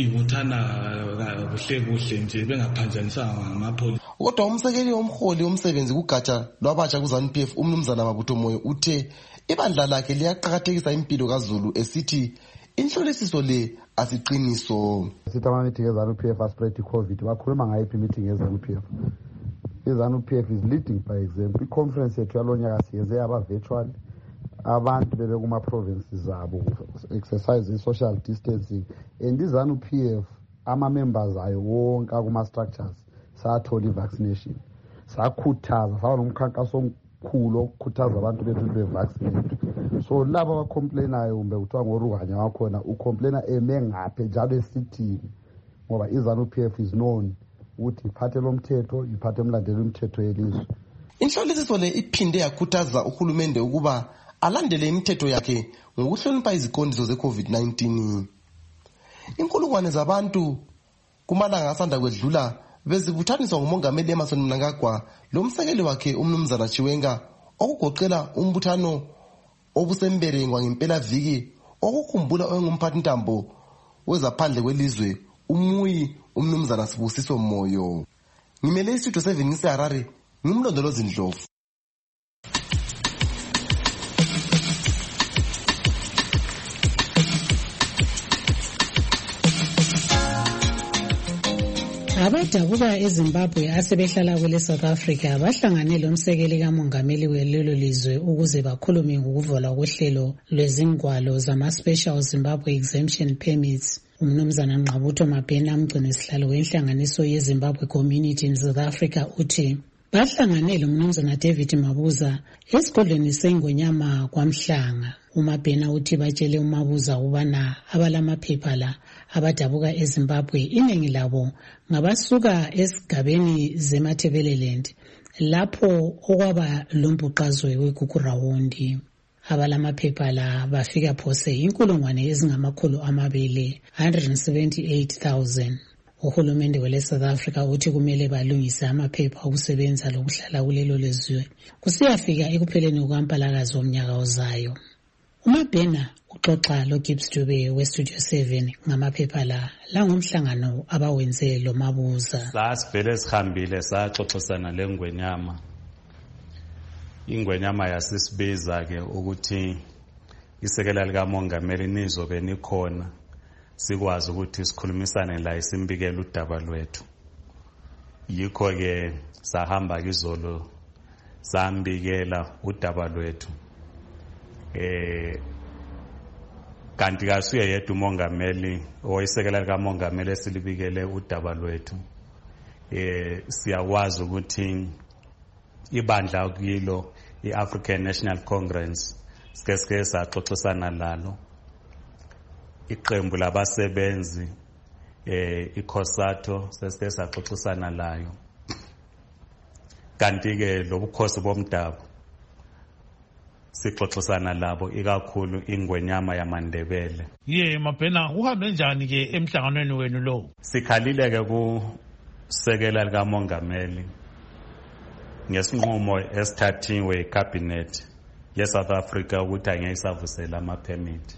ibuthana kuhle kuhle nje bengaphanjanisanga ngamapolisi. Kodwa umsekeli womholi womsebenzi kugatsha lwabatsha kuzanu P F umnumzana Mabutho Moyo uthe ibandla lakhe liyaqhakathekisa impilo kaZulu esithi inhlolisiso le asiqiniso. Sithi ama meeting ezanu P F aspread i-COVID bakhuluma ngayiphi meeting ezanu P F. izanu P F is leading by example. I-conference yethu yalonyaka siyenze yaba virtual abantu bebe kuma provinces zabo exercise social distancing and izanu P F ama members ayo wonke kuma structures sathola i-vaccination sakhuthaza saba nomkhankaso omkhulu okukhuthaza abantu bethu be vaccinate. So laba abacomplainayo kumbe kuthiwa ngoRuganya wakhona ucomplaina eme ngaphe njalo esithini ngoba izanu P F is known ukuthi iphathe lomthetho iphathe emlandela umthetho yelizwe. Inhlolisiso le iphinde yakhuthaza uhulumende ukuba alandele imithetho yakhe ngokuhlonipha iziqondiso ze-COVID nineteen. Inkulungwane zabantu kumalanga asanda kwedlula bezibuthaniswa ngumongameli Emmerson Mnangagwa lomsekeli wakhe umnumzana Chiwenga okugoqela umbuthano obusemberengwa ngempela viki okukhumbula ongumphathintambo wezaphandle kwelizwe umuyi umnumzana Sibusiso Moyo. Ngimele istudio seven ngiseHarare ngimlondolozi Ndlovu. Abadabuka eZimbabwe asebehlala kwele South Africa bahlangane lomsekeli kamongameli welelo lizwe ukuze bakhulume ngokuvola kohlelo lwezingwalo zama special Zimbabwe exemption permits. Umnumzana Ngqabutho Mabhena umgcini sihlalo wenhlanganiso yeZimbabwe Community in South Africa uthi bahlangane lomnumzana David Mabuza esigodlweni seNgonyama kwaMhlanga. uMabhena uthi batshele uMabuza ubana abalamaphepha la abadabuka eZimbabwe iningi labo ngabasuka esigabeni zeMatabeleland lapho okwaba lombhuqazwe weGugurawundi. Abalamaphepha la bafika phose inkulungwane ezingamakhulu amabili one hundred seventy-eight thousand. Uhulumende wele South Africa uthi kumele balungise amaphepha okusebenza lokuhlala kulelo lezwe kusiyafika ekupheleni kwaMpalakazi womnyaka ozayo. uMabhena uxoxa lo Gibbs Dube we Studio seven ngamaphepha la la ngomhlangano abawenze lo Mabuza. Sasivele sihambile saxoxisana leNgwenyama. Ingwenyama yasisibiza ke ukuthi isekela lika mongameli nizobe nikhona sikwazi ukuthi sikhulumisane la isimbikela udaba lwethu. Yikho ke sahamba izolo sambikela udaba lwethu. Eh kanti kasuye yedwa umongameli oyisekela lika mongameli esilibikele udaba lwethu. Eh siyakwazi ukuthi ibandla kuyilo iAfrican National Congress sike sike saxoxisana lalo iqembu labasebenzi eh iCOSATU sesike saxoxisana layo. Kanti ke lobukhosi bomdabu sixoxisana labo ikakhulu ingwenyama yamaNdebele. Ye Mabhena uhambe njani ke emhlanganweni wenu lo? Sikhalile ke ku sekela lika mongameli ngesinqumo esithathiwe icabinet yeSouth Africa ukuthi angeyisavusela ama permit.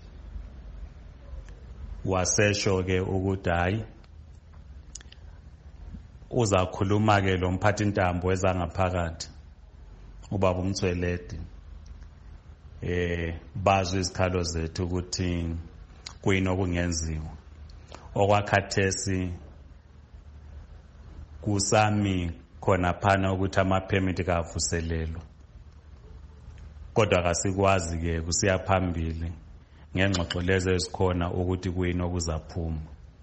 Wasesho ke ukuthi hayi uzakhuluma ke lo mphathi intambo ezangaphakathi ubaba uMthweledi eh bazwe izikhalo zethu ukuthi kuyini okungenziwa. Okwakhathesi kusami khona phana ukuthi ama permit kavuselelwa. Kodwa akasikwazi ke kusiya phambili ngengxoxo lezo ezikhona ukuthi kuyini okuzaphuma.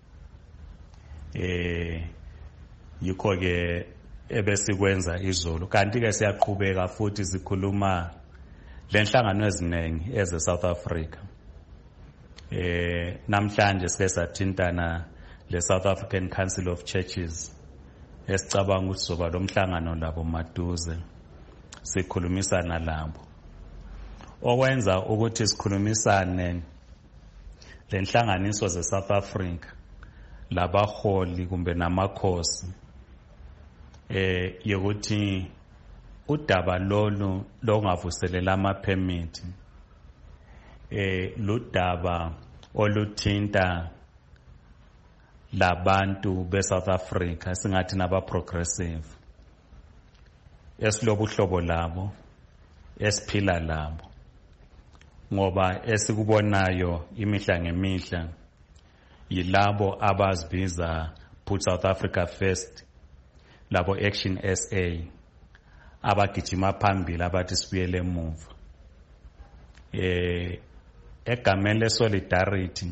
Eh yikho ke ebesikwenza izolo. Kanti ke siyaqhubeka futhi sikhuluma lenhlangano eziningi eze South Africa. Eh namhlanje sike sathintana le South African Council of Churches. Esicabanga ukuthi soba lo mhlangano labo maduze sikhulumisana labo. Okwenza ukuthi sikhulumisane lenhlanganiso ze South Africa labaholi kumbe namakhosi eh yokuthi udaba lolu longavuselela ama permit eh ludaba oluthinta labantu be South Africa singathi naba progressive esilobuhlobo labo esiphila labo ngoba esikubonayo imihla ngemihla yilabo abazibiza Put South Africa First labo Action S A abagijima phambili abathi sibuyele emuva. Eh egameni le solidarity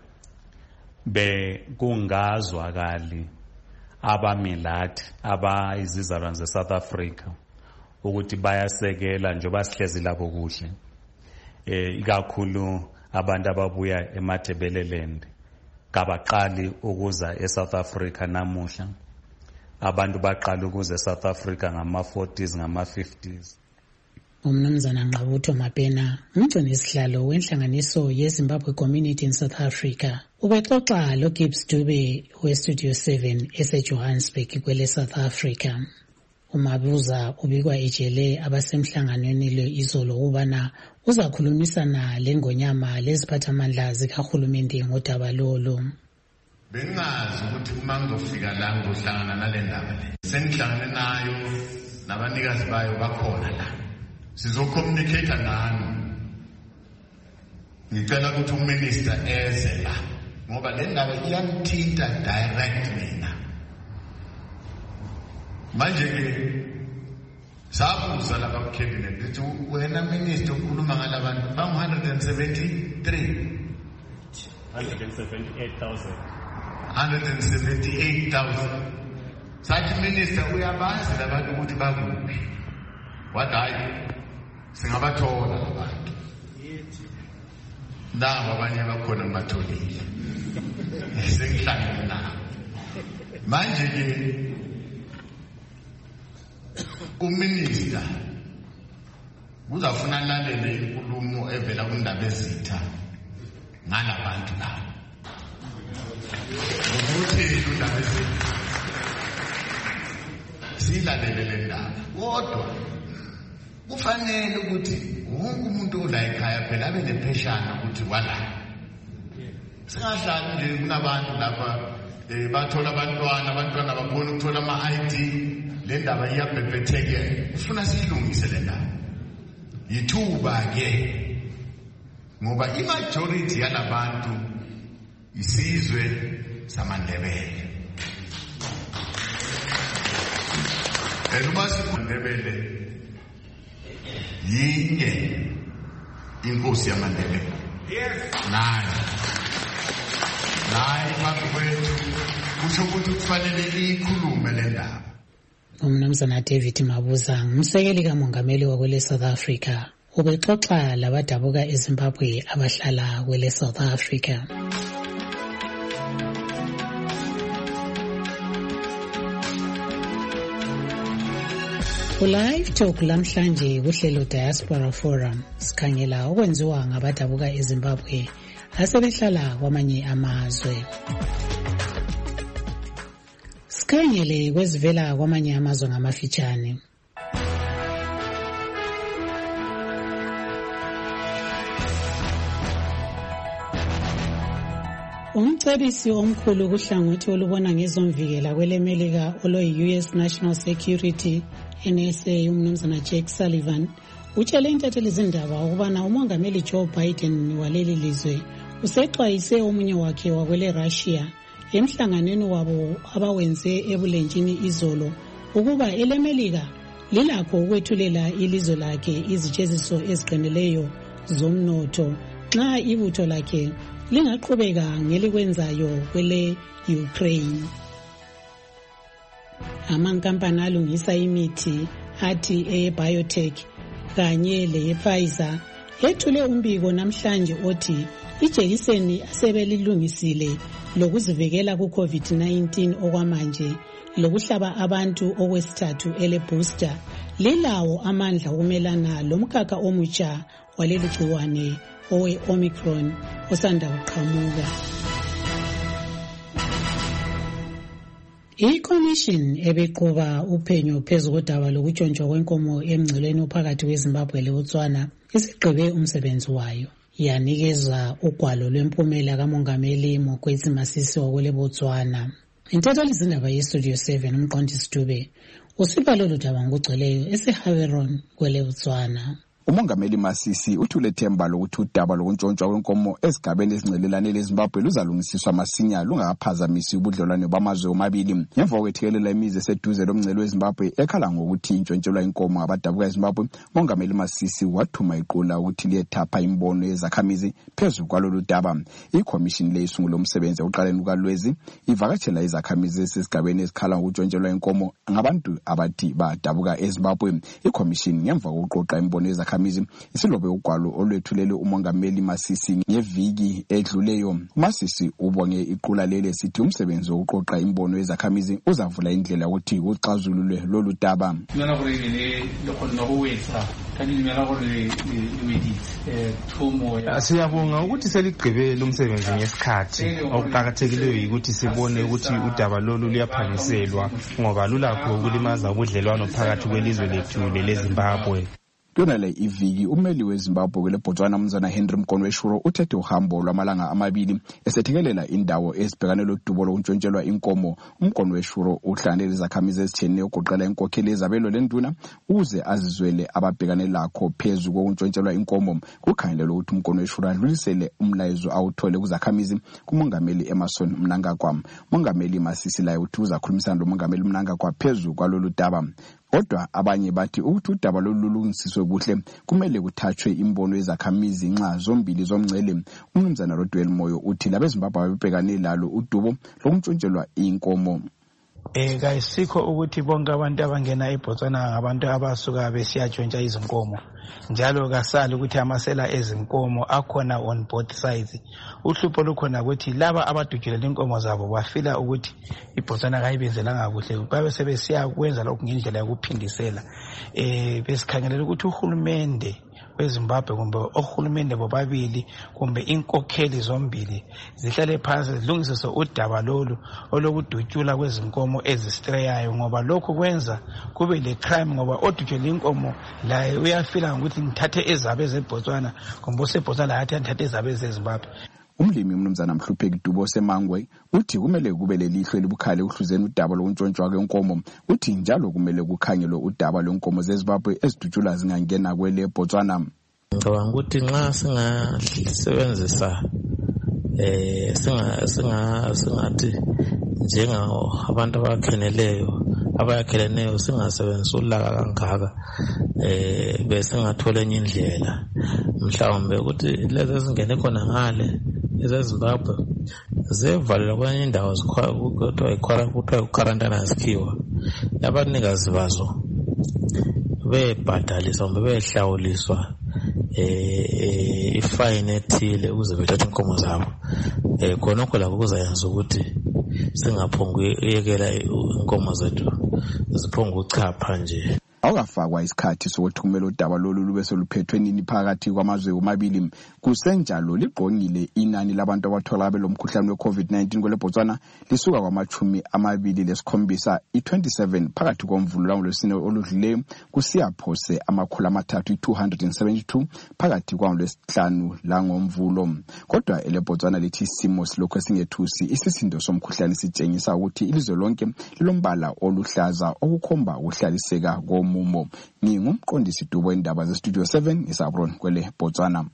be kungazwakali abamilathi abayizizalwane ze South Africa ukuthi bayasekela njengoba sihlezi labo kuhle. Eh ikakhulu abantu ababuya eMathebeleland kabaqali ukuza eSouth Africa namuhla. Abantu baqala ukuza eSouth Africa ngama forties ngama fifties. Umnumzana Nqabutho Mabhena, umgcini isihlalo wenhlanganiso yeZimbabwe Community in South Africa, ubexoxa lo Gibbs Dube we-Studio seven eseJohannesburg kwele South Africa. Umabuza ubikwa ejele abasemhlanganweni le izolo ubana uzakhulumisana lengonyama leziphathamandla zikahulumende ngodaba lolo. Bengazi ukuthi uma ngizofika la ngizohlangana nale ndaba le. Sengihlangane nayo nabanikazi bayo bakhona la. Sizocommunicate nani. Ngicela ukuthi uminister eze la ngoba le ndaba iyangithinta direct mina. Manje ke sabuza laba ku cabinet ukuthi wena minister ukhuluma ngalabantu ba one hundred seventy-three one hundred seventy-eight thousand one hundred seventy-eight thousand. Sathi minister uyabazi labantu ukuthi bakuphi. Wathi hayi singabathola labantu. Nabo abanye bakhona ngibatholile. Sengihlangene nabo. Manje ke uminister uzafuna lalele inkulumo evela kundaba ezitha ngalabantu labo. Ukuthi undaba ezitha silalele le ndaba. Kodwa kufanele ukuthi wonke umuntu ola ekhaya phela abe nepheshana ukuthi wala. Singahlali nje kunabantu lapha eh bathola abantwana abantwana babona ukuthola ama I D le ndaba iyabhebhetheke. Ufuna siyilungise le ndaba. Yithuba ke ngoba imajority yalabantu isizwe samaNdebele. Eluba siNdebele yinye inkosi yamaNdebele. Yes. Nayi. Nayi phambi kwethu kusho ukuthi kufanele ikhulume le ndaba. Umnumzana David Mabuza, umsekeli kamongameli wakwele South Africa, ubexoxa labadabuka eZimbabwe abahlala kwele South Africa. Ku-Live Talk lamhlanje kuhlelo Diaspora Forum sikhangela okwenziwa ngabadabuka eZimbabwe asebehlala kwamanye amazwe. Sikhangele kwezivela kwamanye amazwe ngamafitshane. Umcebisi omkhulu kuhlangothi olubona ngezomvikela kwelemelika oloyi-U S National Security N S A umnumzana Jake Sullivan utshele intatheli zindaba ukubana umongameli Joe Biden waleli lizwe usexwayise omunye wakhe wakwele Russia emhlanganweni wabo abawenze ebulenjini izolo ukuba elemelika lilakho ukwethulela ilizwe lakhe izitsheziso eziqinileyo zomnotho nxa ibutho lakhe lingaqhubeka ngelikwenzayo kwele Ukraine. Amankampani alungisa imithi athi e-biotech kanye le-Pfizer ethule umbiko namhlanje othi ijekiseni asebelilungisile lokuzivikela ku-COVID nineteen okwamanje lokuhlaba abantu okwesithathu ele-booster lilawo amandla ukumelana lomkhakha omutsha waleli gciwane owe-Omicron osanda kuqhamuka. I-Commission ebeqhuba uphenyo phezu kodaba lokutshontshwa kwenkomo emngcelweni ophakathi kweZimbabwe leBotswana isigqibe umsebenzi wayo. Yanikeza ugwalo lwempumela kamongameli Mokgweetsi Masisi wakwele Botswana. Intatheli zindaba yeStudio seven umqondisi Dube usipha lolu daba ngokugcweleyo eseHaveron kwele Botswana. Umongameli Masisi uthule themba lokuthi udaba lokuntshontshwa kwenkomo ezigabeni ezincelelane leZimbabwe luzalungisiswa masinya lungaphazamisi ubudlelwano bamazwe omabili. Ngemva kokwethekelela imizi eseduze lomngcele weZimbabwe ekhala ngokuthi intshontshelwa inkomo abadabuka eZimbabwe, umongameli Masisi wathuma iqula ukuthi liyethapha imbono yezakhamizi phezu kwalolu daba. I-Commission le isungule umsebenzi ekuqaleni kukaLwezi ivakatshela izakhamizi ezigabeni ezikhala ngokuntshontshelwa inkomo ngabantu abathi badabuka eZimbabwe. I-Commission ngemva kokuqoqa imbono yezakhamizi isilobe ugwalo olwethulele umongameli Masisi ngeviki edluleyo. Masisi ubonge iqula lele sithi umsebenzi wokuqoqa imbono yezakhamizi uzavula indlela ukuthi uxazululwe lolu daba. Siyabonga ukuthi seligqibele umsebenzi ngesikhathi. Okuqakathekileyo ukuthi sibone ukuthi udaba lolu luyaphangiselwa ngoba lulakho ukulimaza ubudlelwano phakathi kwelizwe lethu leZimbabwe. Kuyonale iviki umeli weZimbabwe kwele Botswana umzana Henry Mkonweshuro uthethe uhambo lwamalanga amabili esethekelela indawo ezibhekane lodubo lokuntshontshelwa inkomo. Umkonweshuro uhlanele izakhamizi ezitshiyeneyo ogoqela inkokheli ezabelo lenduna ukuze azizwele ababhekane lakho phezu kokuntshontshelwa inkomo. Kukhangelelwe ukuthi uMkonweshuro adlulisele umlayezo awuthole kuzakhamizi kumongameli Emerson Mnangagwa. Umongameli Masisi laye uthi uzakhulumisana lomongameli Mnangagwa phezu kwalolu daba. Kodwa abanye bathi ukuthi udaba lolulungisiswe kuhle kumele kuthathwe imbono yezakhamizi nxa zombili zomngcele. Umnumzana Rodwell Moyo uthi labeZimbabwe babebhekane lalo udubo lokuntshontshelwa inkomo. Eh kayisikho ukuthi bonke abantu abangena eBotswana ngabantu abasuka besiyatshontsha izinkomo. Njalo kasali ukuthi amasela ezinkomo akhona on both sides. Uhlupho lukhona ukuthi laba abadudulela inkomo zabo bafila ukuthi iBotswana kayibenzelanga kuhle. Babe sebesiya kwenza lokhu ngendlela yokuphindisela. Eh besikhangelela ukuthi uhulumende weZimbabwe kumbe ohulumende bobabili kumbe inkokheli zombili zihlale phansi zilungisise udaba lolu olokudutshula kwezinkomo ezistreyayo ngoba lokho kwenza kube le crime ngoba odutshula inkomo la uyafila ukuthi ngithathe ezabe zeBotswana kumbe useBotswana hathi ngithathe ezabe zeZimbabwe. Umlimi umnumzana Mhlupheki Dubo seMangwe uthi kumele kube lelihlo elibukhali uhluzeni udaba lokuntshontshelwa kwenkomo. Uthi njalo kumele kukhangelwe udaba lwenkomo zeZimbabwe ezidutshula zingangena kwele Botswana. Ngicabanga ukuthi nxa singasebenzisa eh singa singa singathi njenga abantu abakheneleyo abayakheleneyo singasebenzisa ulaka kangaka eh bese ngathola enye indlela mhlawumbe ukuthi lezi ezingene khona ngale eZimbabwe zevalelwa kwenye indawo kodwa ikhwara kuthiwa ukarantana isikhiwa abanikazi bazo bebhadaliswa kumbe behlawuliswa eh ifine ethile ukuze bethathe inkomo zabo eh khonokho lapho kuzayenza ukuthi singaphongi yekela inkomo zethu ziphonga uchapha nje. awukafakwa isikhathi sokuthi kumele udaba lolu lube soluphethwe nini phakathi kwamazwe omabili. Kusenjalo ligqongile inani labantu abathola belomkhuhlane we-COVID nineteen kwele Botswana lisuka kwamachumi amabili lesikhombisa i-twenty-seven phakathi komvulo langolwesine oludluleyo kusiya phose amakhulu amathathu i-two hundred seventy-two phakathi kwangolwesihlanu langomvulo. Kodwa ele Botswana lithi isimo silokho esingethusi, isisindo somkhuhlane sitshengisa ukuthi ilizwe lonke lilombala oluhlaza okukhomba ukuhlaliseka komumo. Ngingumqondisi Dubo indaba ze Studio seven isabron kwele Botswana.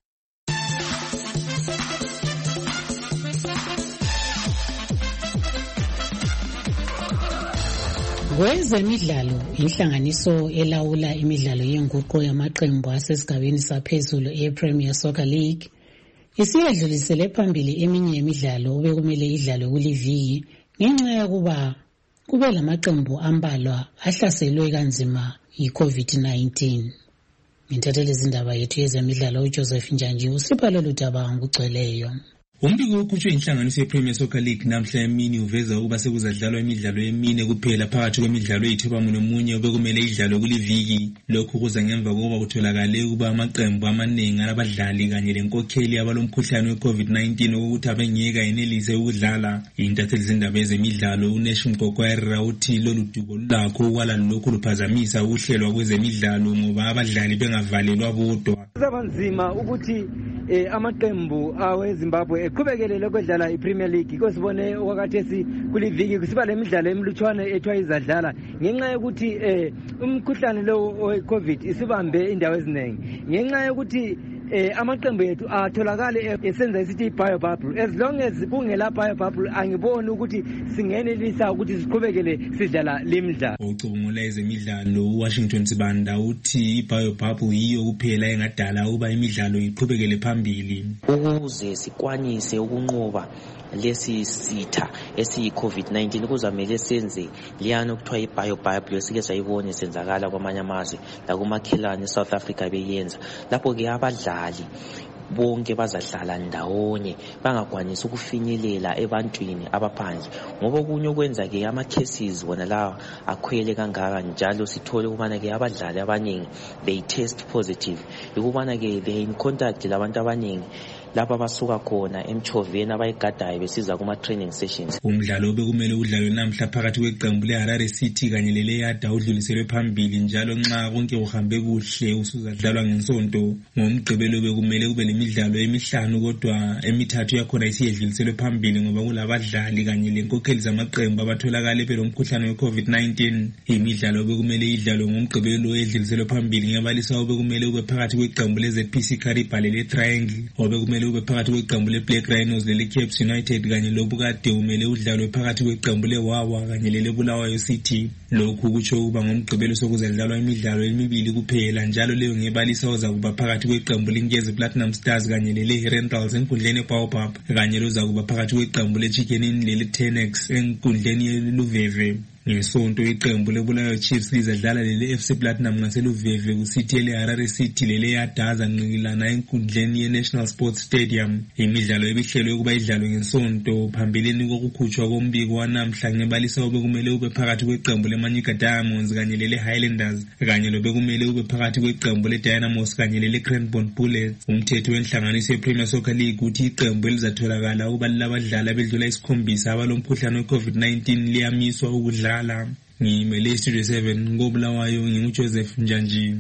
Kwezemidlalo, inhlanganiso elawula imidlalo yenguqu yamaqembu asesigabeni saphezulu e-Premier Soccer League isiyedlulisele phambili eminye imidlalo obekumele idlalwe kuliviki ngenxa yokuba kube lamaqembu ambalwa ahlaselwe kanzima yi-COVID nineteen. Nginthathele izindaba yethu yezemidlalo uJoseph Njanji usipha lolu daba ngokugcweleyo. Umbiko ukhutshwe inhlanganiso ye-Premier Soccer League namhla emini uveza ukuba sekuzadlalwa imidlalo emine kuphela phakathi kwemidlalo eyithoba nomunye obekumele idlalwe kuliviki. Lokhu kuza ngemva kokuba kutholakale ukuba amaqembu amaningi alabadlali kanye lenkokheli abalomkhuhlane we-COVID nineteen ukuthi abengeka yenelise ukudlala. Intatheli zindaba ezemidlalo uNesh Mkokwera uthi lolu dubo lulakho ukwala lokhu luphazamisa ukuhlelwa kwezemidlalo ngoba abadlali bengavalelwa bodwa. Kuzabanzima ukuthi eh, amaqembu aweZimbabwe eqhubekele ukudlala iPremier League kusibone okwakathesi kuliviki kusiba lemidlalo emlutshwane ethwa izadlala ngenxa yokuthi eh, umkhuhlane lo we-COVID isibambe indawo eziningi ngenxa yokuthi eh amaqembu ethu atholakale esenza isithi bio bubble. As long as kungela bio bubble angiboni ukuthi singenelisa ukuthi siqhubekele sidlala lemidlalo. Ucubungula ezemidlalo uWashington Sibanda uthi bio bubble yiyo kuphela engadala ukuba imidlalo iqhubekele phambili ukuze sikwanise ukunqoba lesi sitha esiyi COVID nineteen kuzamele senze liyana okuthiwa i-bio bubble esike sayibone senzakala kwamanye amazwe la kumakhelane South Africa beyenza lapho ke abadlali bonke bazadlala ndawonye bangakwanisa ukufinyelela ebantwini abaphandle ngoba kunye okwenza ke ama cases wona la akhwele kangaka njalo sithole ukubana ke abadlali abaningi they test positive ukubana ke they in contact labantu abaningi lapha basuka khona emchoveni abayigadayo besiza kuma training sessions. Umdlalo obekumele udlalwe namhla phakathi kweqembu leHarare City kanye leLeyada udluliselwe phambili njalo nxa konke kuhambe kuhle usuzadlalwa ngensonto. Ngomgqibelo bekumele kube lemidlalo emihlanu kodwa emithathu yakhona isiyedluliselwe phambili ngoba kulabadlali kanye lenkokheli zamaqembu abatholakala belomkhuhlane we-COVID nineteen. Imidlalo bekumele idlalwe ngomgqibelo edluliselwe phambili ngebalisa obekumele kube phakathi kweqembu leZ P C Karibale leTriangle obekumele ube phakathi kweqembu leBlack Rhinos leleCapes United kanye lobukade umele udlalwe phakathi kweqembu leWawa kanye leleBulawayo City. Lokhu kutsho ukuba ngomgqibelo sokuzadlalwa imidlalo emibili kuphela njalo leyo ngebalisa oza kuba phakathi kweqembu leNkezi Platinum Stars kanye leleHerentals enkundleni eBaobab kanye loza kuba phakathi kweqembu leChicken Inn leleTenex enkundleni yeLuveve. Ngesonto iqembu leBulawayo Chiefs lizadlala lele F C Platinum ngaseluveve kuCity leHarare City lele yadaza nqikilana enkundleni yeNational Sports Stadium. Imidlalo ebihlelwe kuba idlalwe ngesonto phambilini kokukhutshwa kombiko wanamhla ngebalisa obekumele ube phakathi kweqembu leManyika Diamonds kanye lele Highlanders kanye lobekumele ube phakathi kweqembu leDynamos kanye lele Cranbourne Bullets. Umthetho wenhlanganiso yePremier Soccer League uthi iqembu elizatholakala ukuba labadlali abedlula isikhombisa abalomkhuhlane weCovid nineteen liyamiswa ukudlala. Ngimele Studio seven ngobulawayo nginguJoseph Njanji.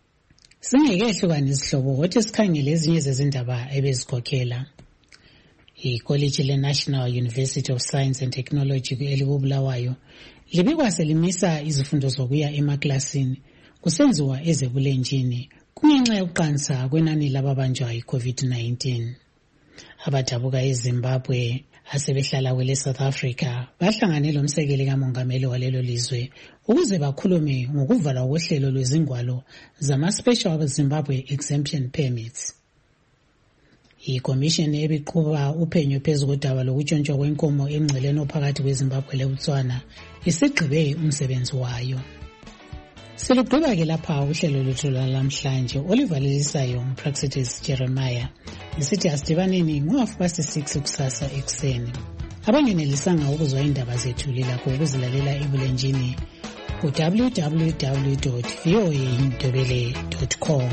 Singekehluka nesihlobo kodwa sikhangele ezinye zezindaba ebezikhokhela. ICollege leNational University of Science and Technology elikubulawayo libikwa selimisa izifundo zokuya emaklasini kusenziwa ezebulenjini kungenxa yokuqansa kwenani lababanjwa yiCovid nineteen. Abadabuka eZimbabwe asebehlala kwele South Africa bahlangane lomsekeli kamongameli walelo lizwe ukuze bakhulume ngokuvalwa kohlelo lwezingwalo zama special Zimbabwe exemption permits. ICommission ebiqhuba uphenyo phezu kodaba lokutshontshwa kwenkomo emngceleni ophakathi kweZimbabwe leBotswana isigqibe umsebenzi wayo. Silugqiba ke lapha uhlelo lwethu lamhlanje olivalelisayo umPraxetis Jeremiah nisithi asidibaneni ngo-half past six kusasa ekuseni. Abangenelisanga ukuzwa indaba zethu lilakho ukuzilalela ebulenjini ku-w w w dot v o a indebele dot com.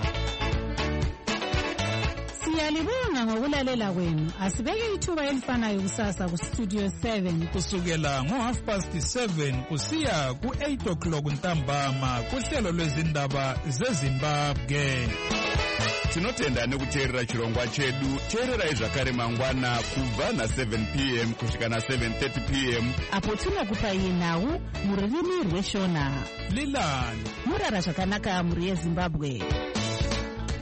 Siyalibonga ngokulalela kwenu. Asibeke ithuba elifanayo kusasa ku-Studio seven kusukela ngo-half past seven kusiya ku-eight o'clock ntambama kuhlelo lwezindaba zezimbabwe. tinotenda nekuteerera chirongwa chedu. teererai zvakare mangwana kubva na-seven p m kusvika na-seven thirty p m apo tinokupai nhau mururimi rweshona. lilani murara zvakanaka mhuri yezimbabwe.